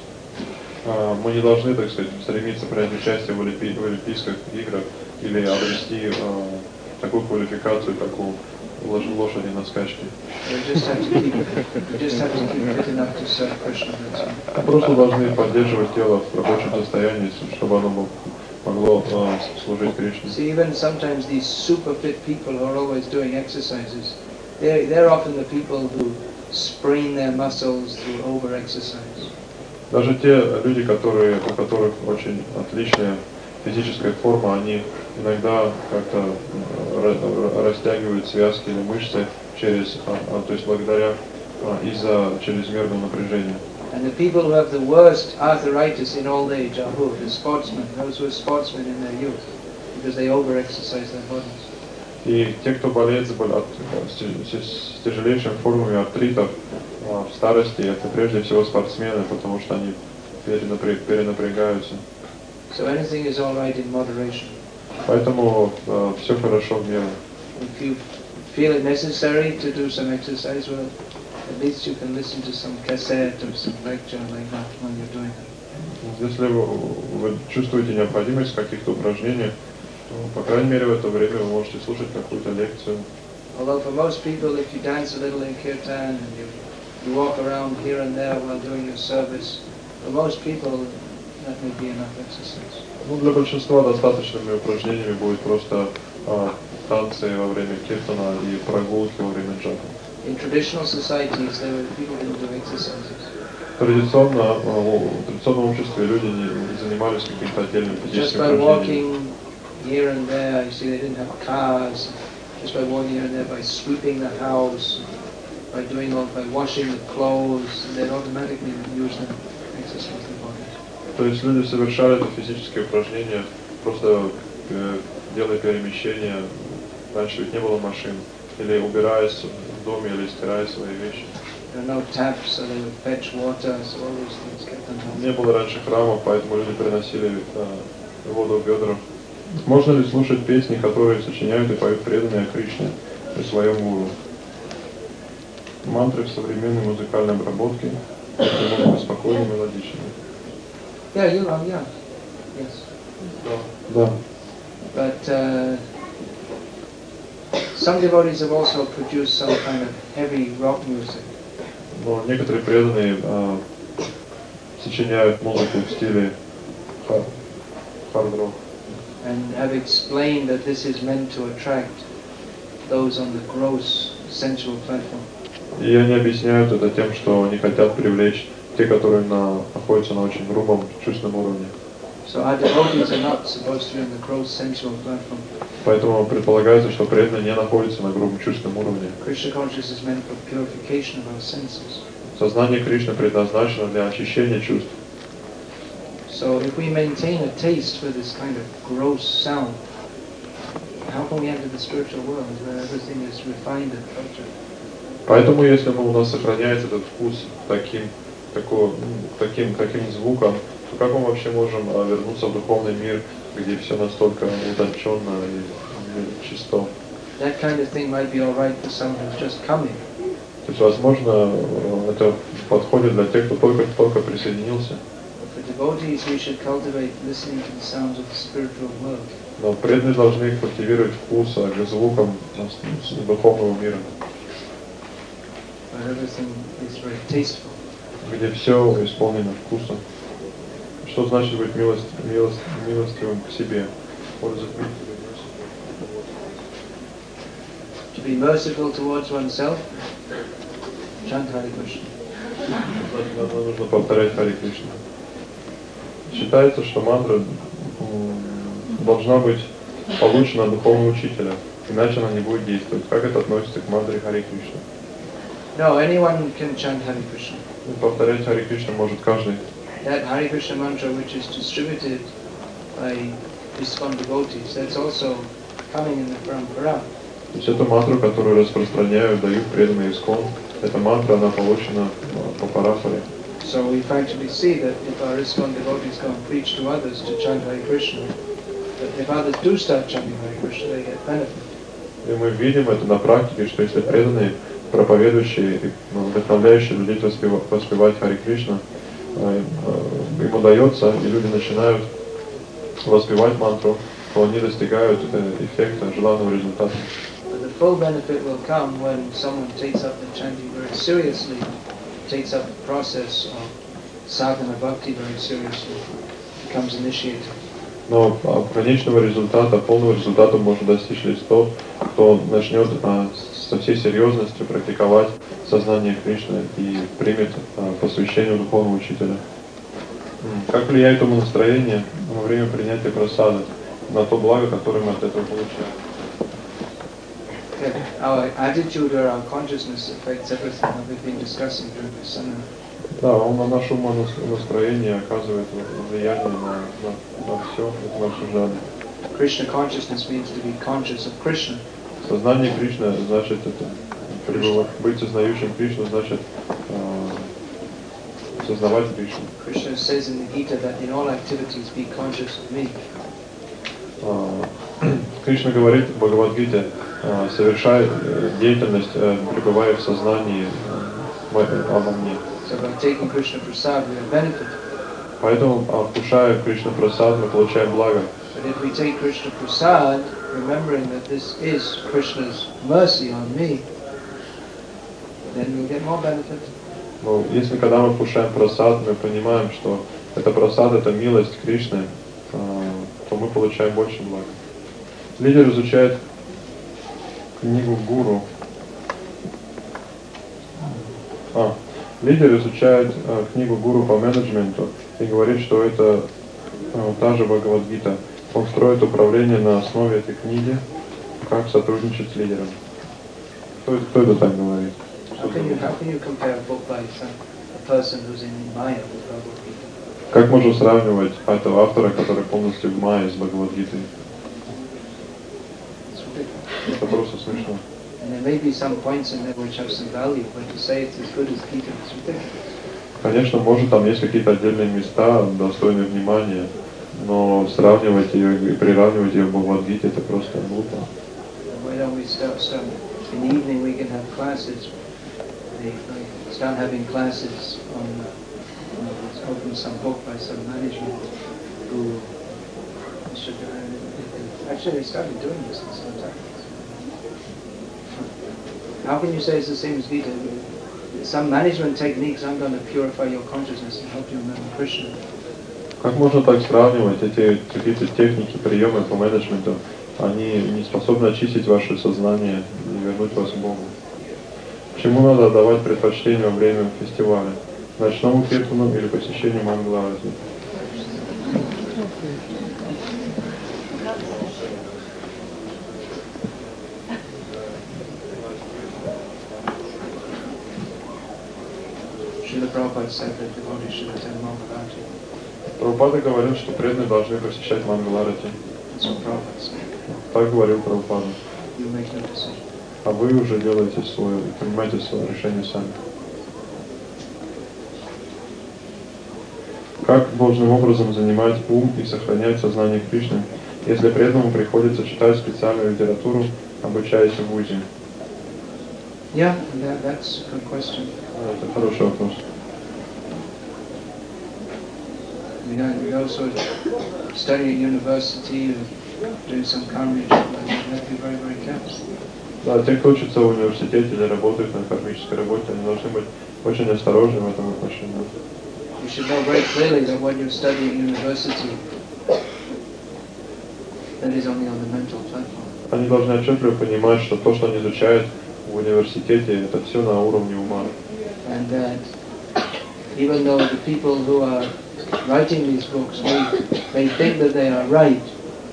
C: А, Мы не должны, так сказать, стремиться принять участие в, Олимпи- в Олимпийских играх или обрести а, такую квалификацию, как у лош- лошади на скачке.
B: We just have to keep, we just have to keep fit enough to serve Krishna. That's all.
C: Мы просто должны поддерживать тело в рабочем состоянии, чтобы оно мо- могло а, служить Кришне.
B: See, even sometimes these super fit people who are always doing exercises, they're, they're often the people who sprain their muscles through over-exercise.
C: Даже те люди, которые, у которых очень отличная физическая форма, они иногда как-то ра- ра- растягивают связки или мышцы через, а, а, то есть благодаря а, из-за чрезмерного напряжения.
B: And the people who have the worst arthritis in old age are who? The sportsmen, those who are sportsmen in their youth, because they over-exercise their bodies.
C: И те, кто болеет забол- от- с, с- с тяжелейшими формами артритов а, в старости, это прежде всего спортсмены, потому что они перенапря- перенапрягаются.
B: So anything is all right in moderation.
C: Поэтому все хорошо в меру.
B: If you feel it necessary to do some exercise, well, at least you can listen to some cassette or some lecture like that while you're doing it.
C: Если вы, вы чувствуете необходимость каких-то упражнений, то, по крайней мере, в это время вы можете слушать какую-то лекцию.
B: Although for most people, if you dance a little in kirtan and you, you walk around here and there while doing your service, for most people that may be enough exercise.
C: Ну, для большинства достаточными упражнениями будет просто а, танцы во время киртана и прогулки во время джапа.
B: In traditional societies, there were people didn't do exercises.
C: Традиционно, а, в традиционном обществе люди не, не занимались какими-то отдельными
B: Just
C: физическими
B: by
C: упражнениями.
B: walking here and there, you see, they didn't have cars. Just by walking here and there, by sweeping the house, by doing all, by washing the clothes, they'd automatically use them, exercise their bodies.
C: То есть люди совершали это физические упражнения, просто э, делая перемещения. Раньше ведь не было машин. Или убираясь в доме, или стирая свои вещи.
B: There are no taps, so they would fetch water, so all these things kept them healthy.
C: Не было раньше храмов, поэтому люди приносили э, воду в ведрах. Можно ли слушать песни, которые сочиняют и поют преданные Кришне при своем гуру? Мантры в современной музыкальной обработке могут быть спокойными и мелодичными.
B: Yeah, you are, yeah. Yes.
C: Да.
B: But uh, some devotees have also produced some kind of heavy rock music.
C: Но некоторые преданные э, сочиняют музыку в стиле хар- хард-рок.
B: And have explained that this is meant to attract those on the gross sensual platform.
C: И они объясняют это тем, что они хотят привлечь те, которые на, находятся на очень грубом чувственном уровне.
B: So our devotees are not supposed to be on the gross sensual platform.
C: Поэтому предполагается, что преданные не находятся на грубом чувственном уровне.
B: Krishna consciousness is meant for purification of our senses.
C: Сознание Кришны предназначено для очищения чувств.
B: So if we maintain a taste for this kind of gross sound, how can we enter the spiritual world where everything is refined and cultured?
C: Поэтому, если мы, у нас сохраняется этот вкус таким, такой, таким, таким звуком, то как мы вообще можем а, вернуться в духовный мир, где все настолько утонченно и чисто?
B: That kind of thing might be all right for someone who's just coming.
C: То есть, возможно, это подходит для тех, кто только-только присоединился.
B: For devotees, we should cultivate listening to the sounds of the spiritual world.
C: Но преданные должны культивировать вкус к звукам духовного мира.
B: Where everything is very tasteful.
C: Где все исполнено вкусом. Что значит быть милость, милость, милостивым к себе? What does it mean to be merciful?
B: To be merciful towards oneself, chant Hare Krishna.
C: Нужно повторять Харе Кришна. Считается, что мантра должна быть получена от духовного учителя, иначе она не будет действовать. Как это относится к мантре Харе Кришна?
B: No, anyone can chant Hare Krishna.
C: Повторять Харе Кришна может каждый.
B: That Hare Krishna mantra which is distributed by ISKCON devotees, that's also coming in the Parampara.
C: То есть эту мантру, которую распространяют, дают преданные ИСККОН, эта мантра, она получена по парафоре.
B: So we practically see that if our ISKCON devotees go and preach to others to chant Hare Krishna, that if others do start chanting Hare Krishna, they get benefit.
C: И мы видим это на практике, что если преданные, проповедующие и вдохновляющие людей воспевать Харе Кришна, им удается, и люди начинают воспевать мантру, то они достигают эффекта, желанного результата.
B: But the full benefit will come when someone takes up the chanting very seriously, takes up the process of sadhana bhakti very seriously, becomes initiated.
C: Но конечного результата, полного результата может достичь лишь тот, кто начнет а, со всей серьезностью практиковать сознание Кришны и примет а, посвящение духовного учителя. Как влияет умонастроение во время принятия прасады на то благо, которое мы от этого получаем?
B: Yeah, our attitude or our consciousness affects everything that we've been discussing during this seminar.
C: Да, он на наше умонастроение оказывает влияние на, на, на все, это мы обсуждали.
B: Krishna consciousness means to be conscious of Krishna.
C: Сознание Кришны значит это пребывать, быть сознающим Кришну значит э, сознавать Кришну.
B: Krishna says in the Gita that in all activities be conscious of me.
C: Э, Кришна говорит в Бхагавад-гите, э, совершай э, деятельность, э, пребывая в сознании э, обо мне.
B: So by taking Krishna prasad we have benefit.
C: Поэтому, вкушая Кришна прасад, мы получаем благо.
B: But if we take Krishna prasad, remembering that this is Krishna's mercy on me, then we'll get more benefit.
C: Но если когда мы вкушаем прасад, мы понимаем, что это прасад, это милость Кришны, то мы получаем больше блага. Лидер изучает книгу Гуру. А, лидер изучает а, книгу Гуру по менеджменту и говорит, что это а, та же Бхагавад-гита. Он строит управление на основе этой книги, как сотрудничать с лидером. Кто, кто это так говорит?
B: How can you, how can you compare a book by some, a person who's in Maya with Bhagavad-gita?
C: Как можно сравнивать этого автора, который полностью в Майе с Бхагавад-гитой? Это просто смешно.
B: And there may be some points in there which have some value, but to say it's as good as Gita is ridiculous.
C: Конечно, может, там есть какие-то отдельные места, достойные внимания, но сравнивать ее и приравнивать ее к Бхагавад-гите, это просто глупо.
B: Why don't we start, start in the evening we can have classes, they, they start having classes on, you know, let's open some book by some management who should, uh, actually they started doing this in some time. How can you say it's the same as Gita? Some management techniques aren't going to purify your consciousness and help you remember Krishna.
C: Как можно так сравнивать эти какие-то техники, приемы по менеджменту? Они не способны очистить ваше сознание и вернуть вас к Богу. Чему надо отдавать предпочтение во время фестиваля? Ночному киртану или посещению Мангаларати?
B: Srila Prabhupada said that devotees should attend Mangalarati.
C: Прабхупада говорил, что преданные должны посещать Мангаларати.
B: That's what Prabhupada said.
C: Так говорил Прабхупада.
B: You make no decision.
C: А вы уже делаете свое, принимаете свое решение сами. Как должным образом занимать ум и сохранять сознание Кришны, если преданному приходится читать специальную литературу, обучаясь в вузе?
B: Yeah, that, that's a good question.
C: Это хороший вопрос.
B: I mean, we also study at university and doing some karmic, but you have to be very, very careful.
C: Да, те, кто учится в университете или работает на кармической работе, они должны быть очень осторожны в этом отношении.
B: You should know very clearly that what you study at university, that is only on the mental platform.
C: Они должны отчетливо понимать, что то, что они изучают в университете, это все на уровне ума.
B: And that even though the people who are writing these books may, may think that they are right,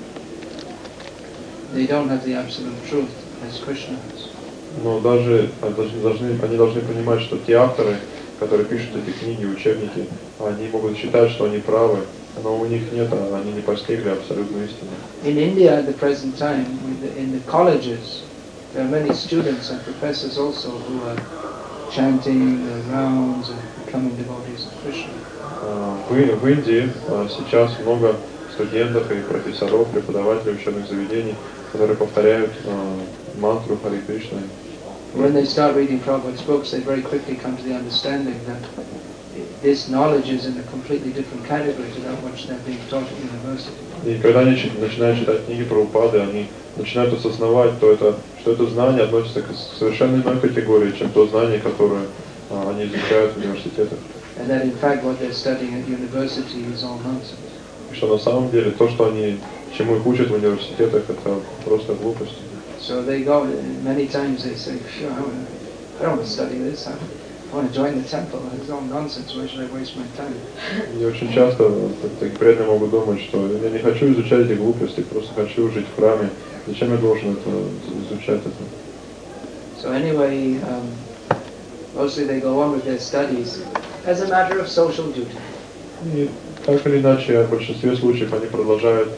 B: they don't have the absolute truth as Krishna has.
C: Но даже должны, должны, они должны понимать, что те авторы, которые пишут эти книги, учебники, они могут считать, что они правы, но у них нет, они не постигли абсолютную истину.
B: In India at the present time, in the colleges, there are many students and professors also who are chanting the rounds and becoming devotees of Krishna.
C: В, в Индии сейчас много студентов и профессоров, преподавателей учебных заведений, которые повторяют мантру Хари Кришна.
B: When they start reading Prabhupada's books, they very quickly come to the understanding that this knowledge is in a completely different category to that which they're being taught at university.
C: И когда они начинают читать книги Прабхупады, они начинают осознавать, то это, что это знание относится к совершенно иной категории, чем то знание, которое а, они изучают в университетах.
B: And that in fact what they're studying at university is all nonsense.
C: И что на самом деле то, что они, чему их учат в университетах, это просто глупость.
B: So they go, many times they say, sure, I don't want to study this, I want to join the temple, it's all nonsense, why should I waste my time?
C: И очень часто такие преданные могут думать, что я не хочу изучать эти глупости, просто хочу жить в храме, зачем я должен это, изучать это?
B: So anyway, um, mostly they go on with their studies as a matter of social duty.
C: И так или иначе, в большинстве случаев они продолжают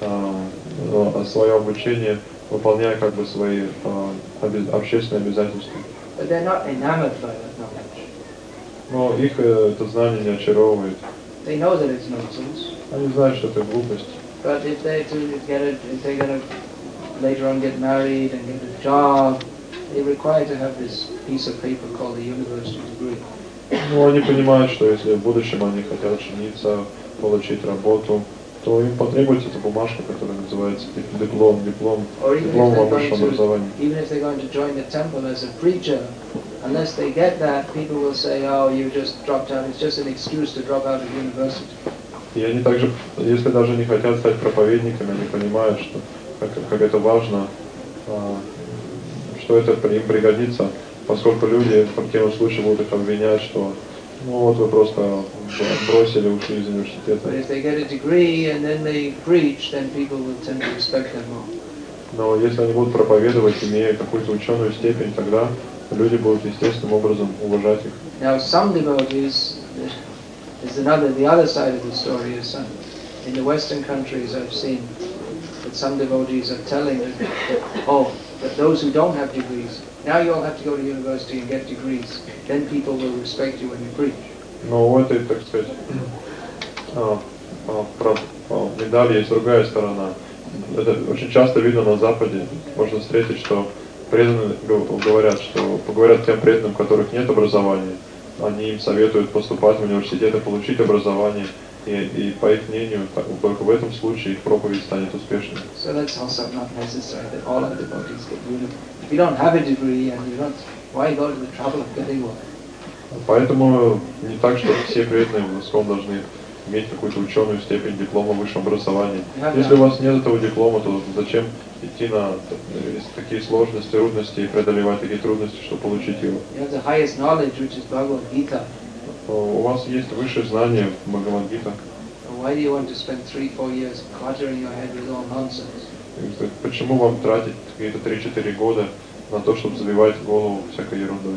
C: а, свое обучение, выполняя как бы свои а, обе- общественные обязательства.
B: But they're not enamored by that knowledge.
C: Но их э, это знание не очаровывает.
B: They know that it's nonsense.
C: Они знают, что это глупость.
B: But if they're to get it, if they're going to later on get married and get a job, they're required to have this piece of paper called a university degree.
C: Но они понимают, что если в будущем они хотят жениться, получить работу, то им потребуется эта бумажка, которая называется диплом, диплом, диплом о высшем образовании.
B: Even if they're going to join the temple as a preacher, unless they get that, people will say, oh, you just dropped out, it's just an excuse to drop out of university.
C: И они также, если даже не хотят стать проповедниками, они понимают, что как, как это важно, что это им пригодится, поскольку люди в противном случае будут их обвинять, что ну вот вы просто бросили, ушли из университета.
B: But if they get a degree and then they preach, then people will tend to respect them more.
C: Но если они будут проповедовать, имея какую-то ученую степень, тогда люди будут естественным образом уважать их.
B: Now some devotees, is another, the other side of the story is some, in the Western countries I've seen that some devotees are telling them, oh, but those who don't have degrees, now you all have to go to university and get degrees, then people will respect you when you preach.
C: Но у этой, так сказать, а, а, про, а, медали есть другая сторона. Это очень часто видно на Западе. Можно встретить, что преданные говорят, что поговорят тем преданным, у которых нет образования. Они им советуют поступать в университет и получить образование. И, и по их мнению, только в этом случае их проповедь станет успешной.
B: So that's also not necessary that all our devotees get university. If you don't have a degree and you don't, why go to the trouble of getting one?
C: Поэтому не так, что все преданные в ИСККОН должны иметь какую-то ученую степень, диплом о высшем образовании. Если у вас нет этого диплома, то зачем идти на такие сложности, трудности и преодолевать такие трудности, чтобы получить его? У вас есть высшее знание в Бхагавад-гита. Почему вам тратить какие-то три-четыре года на то, чтобы забивать голову всякой ерундой?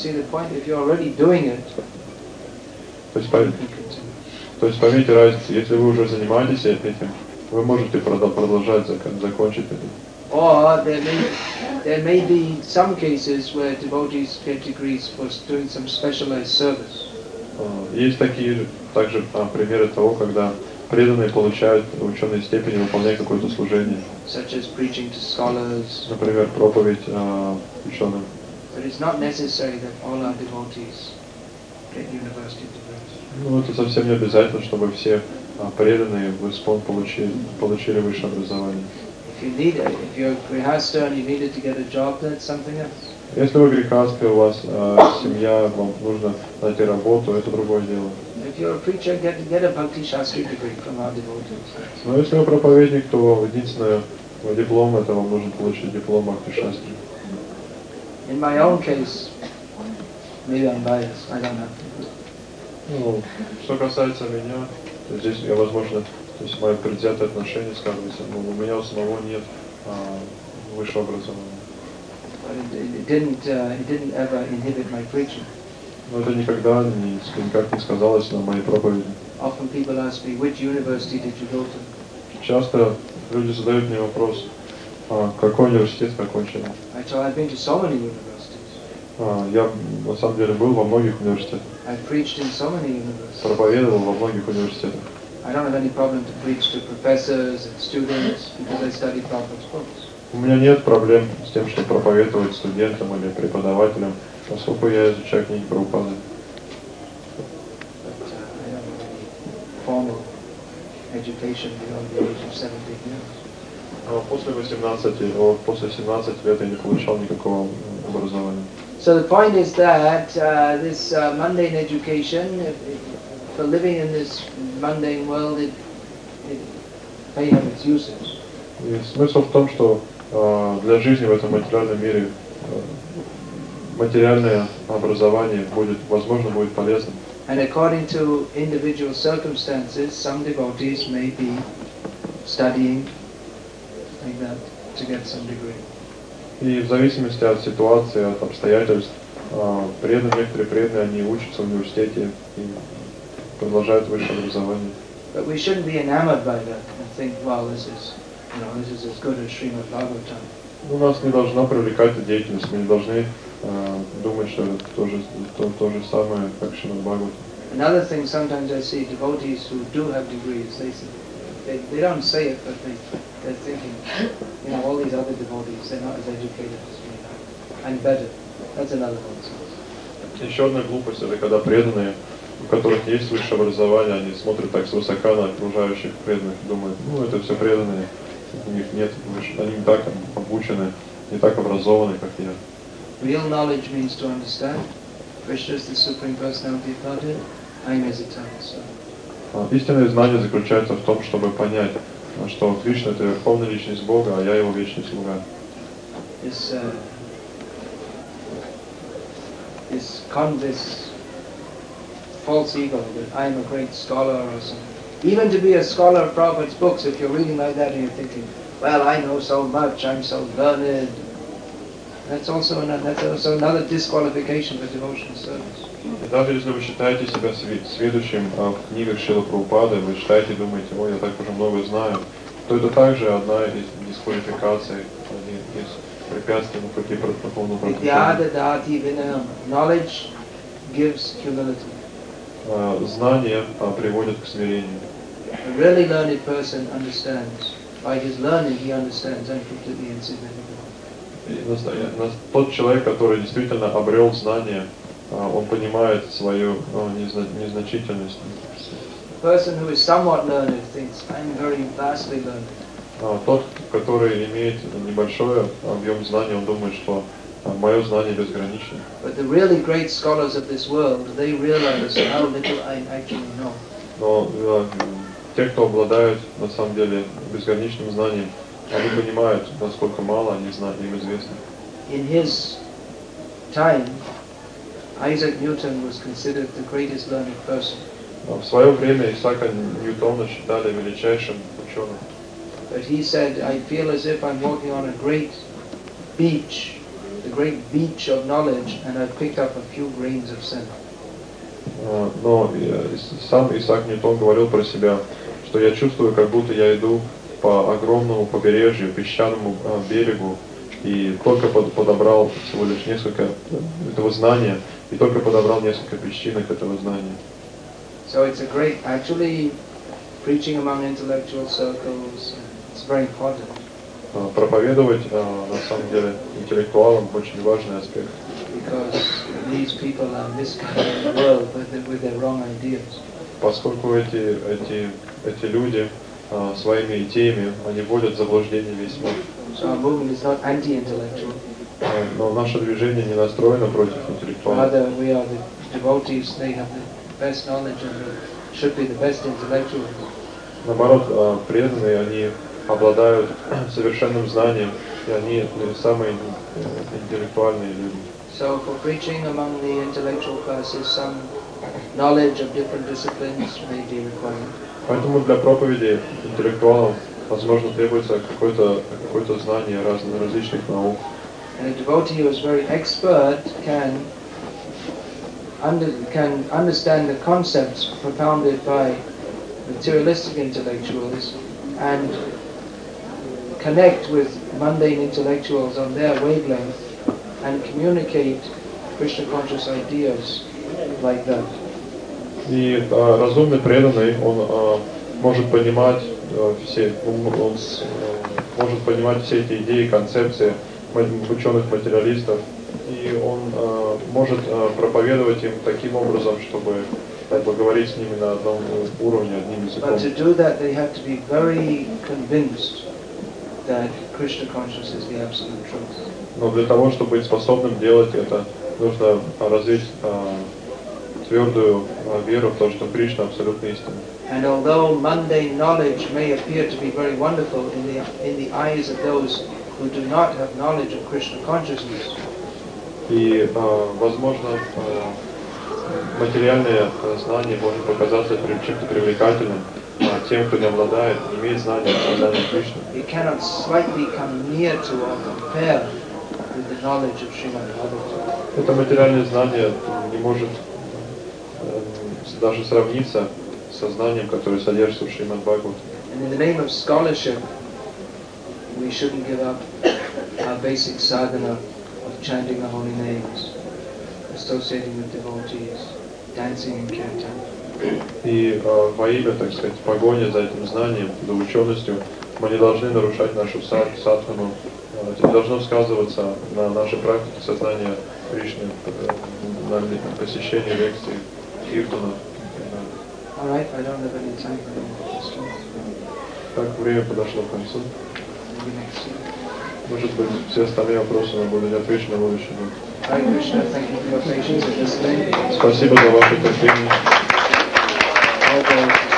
C: То есть, то есть поймите разницу, если вы уже занимаетесь этим, вы можете продолжать закончить это.
B: Or there may, there may be some cases where devotees get degrees for doing some specialized service.
C: Есть такие также а, примеры того, когда преданные получают ученые степени, выполняя какое-то служение.
B: Such as preaching to scholars.
C: Например, проповедь а, ученым.
B: But it's not necessary that all our devotees get university degrees.
C: Ну, это совсем не обязательно, чтобы все а, преданные в ИСККОН получили, получили высшее образование.
B: If you need, if you're grihasta and you needed to get a job, that's something else.
C: Если вы грехастка, у вас а, семья, вам нужно найти работу, это другое дело.
B: If you're a preacher, get get a Bhakti Shastri degree from our devotees.
C: Но если вы проповедник, то единственное диплом это вам нужно получить диплом Бхакти Шастри.
B: In my own case, maybe I'm biased. I don't know.
C: Ну, что касается меня, то здесь я, возможно, то есть мое предвзятое отношение сказывается, но у меня у самого нет а, высшего образования.
B: But it, it didn't, uh, it didn't ever inhibit my preaching.
C: Но это никогда не, никак не сказалось на моей проповеди.
B: Often people ask me, which university did you go to?
C: Часто люди задают мне вопрос, а, какой университет окончил?
B: I told I've been to so many universities.
C: А, я на самом деле был во многих университетах.
B: I've preached in so many universities.
C: Проповедовал во многих университетах.
B: I don't have any problem to preach to professors and students because I studied Prabhupada's books.
C: У меня нет проблем с тем, чтобы проповедовать студентам или преподавателям, поскольку я изучаю книги Прабхупады.
B: But uh, I don't have any formal education beyond the age of seventeen years.
C: А после восемнадцати, после семнадцати лет я не получал никакого образования.
B: So the point is that uh, this uh, mundane education, if, if, for living in this mundane world, it, it may have its uses.
C: И смысл в том, что э, для жизни в этом материальном мире э, материальное образование будет, возможно, будет полезным.
B: And according to individual circumstances, some devotees may be studying like that to get some degree.
C: И в зависимости от ситуации, от обстоятельств, э, преданные, некоторые преданные, они учатся в университете и продолжают высшее образование.
B: But we shouldn't be enamored by that and think, wow, this is, you know, this is as good as Srimad Bhagavatam.
C: У нас не должна привлекать эта деятельность, мы не должны э, думать, что это то же, то, то же самое, как Шримад Бхагаватам.
B: Another thing, sometimes I see devotees who do have degrees, they say, they, they don't say it, but they, they're thinking, you know, all these other devotees, they're not as educated as me. I'm better. That's another nonsense.
C: Еще одна глупость, это когда преданные, у которых есть высшее образование, они смотрят так свысока на окружающих преданных, думают, ну это все преданные, у них нет, они не так обучены, не так образованы, как я.
B: Real knowledge means to understand. Krishna is the Supreme Personality of Godhead. I am His eternal son.
C: Истинное знание заключается в том, чтобы понять, что Кришна это верховная личность Бога, а я его вечный слуга.
B: This, uh, this, con this false ego that I am a great scholar or something. Even to be a scholar of Prabhupada's books, if you're reading like that and you're thinking, well, I know so much, I'm so learned, that's also another, that's also another disqualification for devotional service.
C: Даже если вы считаете себя сведущим в книгах Шрилы Прабхупады, вы считаете, думаете, ой, я так уже много знаю, то это также одна из дисквалификаций, один из препятствий на пути духовного продвижения.
B: Knowledge gives humility.
C: Знание приводит к смирению.
B: A really learned person understands. By his learning, he understands I'm completely insignificant.
C: Тот человек, который действительно обрел знание, он понимает свою незначительность.
B: Person who is somewhat learned thinks I'm very vastly learned.
C: Тот, который имеет небольшой объем знаний, он думает, что мое знание безгранично.
B: But the really great scholars of this world, they realize how little I actually know.
C: Но э, те, кто обладают на самом деле безграничным знанием, они понимают, насколько мало они знают, им известно.
B: In his time, Isaac Newton was considered the greatest learned person.
C: В свое время Исаака Ньютона считали величайшим ученым.
B: But he said, I feel as if I'm walking on a great beach, the great beach of knowledge, and I've picked up a few grains of sand.
C: Но сам Исаак Ньютон говорил про себя, что я чувствую, как будто я иду по огромному побережью, песчаному берегу, и только подобрал всего лишь несколько этого знания, и только подобрал несколько песчинок этого знания.
B: So it's a great, actually, preaching among intellectual circles, it's very important.
C: Проповедовать, на самом деле, интеллектуалам очень важный аспект.
B: Because these people are misguiding the world with, the, with their wrong ideas.
C: Поскольку эти, эти, эти люди а, своими идеями, они вводят в заблуждение весь мир.
B: So our movement is not anti-intellectual.
C: А, но наше движение не настроено против интеллектуалов.
B: Rather, we are the devotees, they have the best knowledge and the, should be the best intellectuals.
C: Наоборот, а, преданные, они обладают совершенным знанием, и они самые интеллектуальные люди.
B: So for preaching among the intellectual classes, some knowledge of different disciplines may be required.
C: Поэтому для проповеди интеллектуалов, возможно, требуется какое-то какое-то знание разных различных наук.
B: And a devotee who is very expert can under, can understand the concepts propounded by materialistic intellectuals and connect with mundane intellectuals on their wavelength and communicate Krishna conscious ideas like that.
C: И а, разумный преданный, он а, может понимать а, все, он, он с, а, может понимать все эти идеи, концепции ученых-материалистов, и он а, может а, проповедовать им таким образом, чтобы как бы говорить с ними на одном уровне, одним языком.
B: But to do that, they have to be very convinced that Krishna consciousness is the absolute truth.
C: Но для того, чтобы быть способным делать это, нужно развить а, твердую а, веру в то, что Кришна абсолютная истина.
B: And although mundane knowledge may appear to be very wonderful in the in the eyes of those who do not have knowledge of Krishna consciousness,
C: И, а, возможно, а, материальное знание может показаться чем-то привлекательным а, тем, кто не обладает, не имеет знания о создании Кришны.
B: it cannot slightly come near to or compare with the knowledge of Srimad Bhagavatam.
C: Это материальное знание не может э, даже сравниться со знанием, которое содержится в Шримад Бхагаватам.
B: And in the name of scholarship, we shouldn't give up our basic sadhana of chanting the holy names, associating with devotees, dancing in kirtan.
C: И э, во имя, так сказать, погони за этим знанием, за ученостью, мы не должны нарушать нашу сад, садхану. Это не должно сказываться на нашей практике сознания Кришны, на посещении лекций, киртанов.
B: All right, I don't have any time for any questions.
C: Так, время подошло к концу.
B: Maybe next year.
C: Может быть, все остальные вопросы мы будем отвечать на будущем.
B: Hare Krishna, thank you for your patience in listening.
C: Спасибо за ваше терпение.
B: All the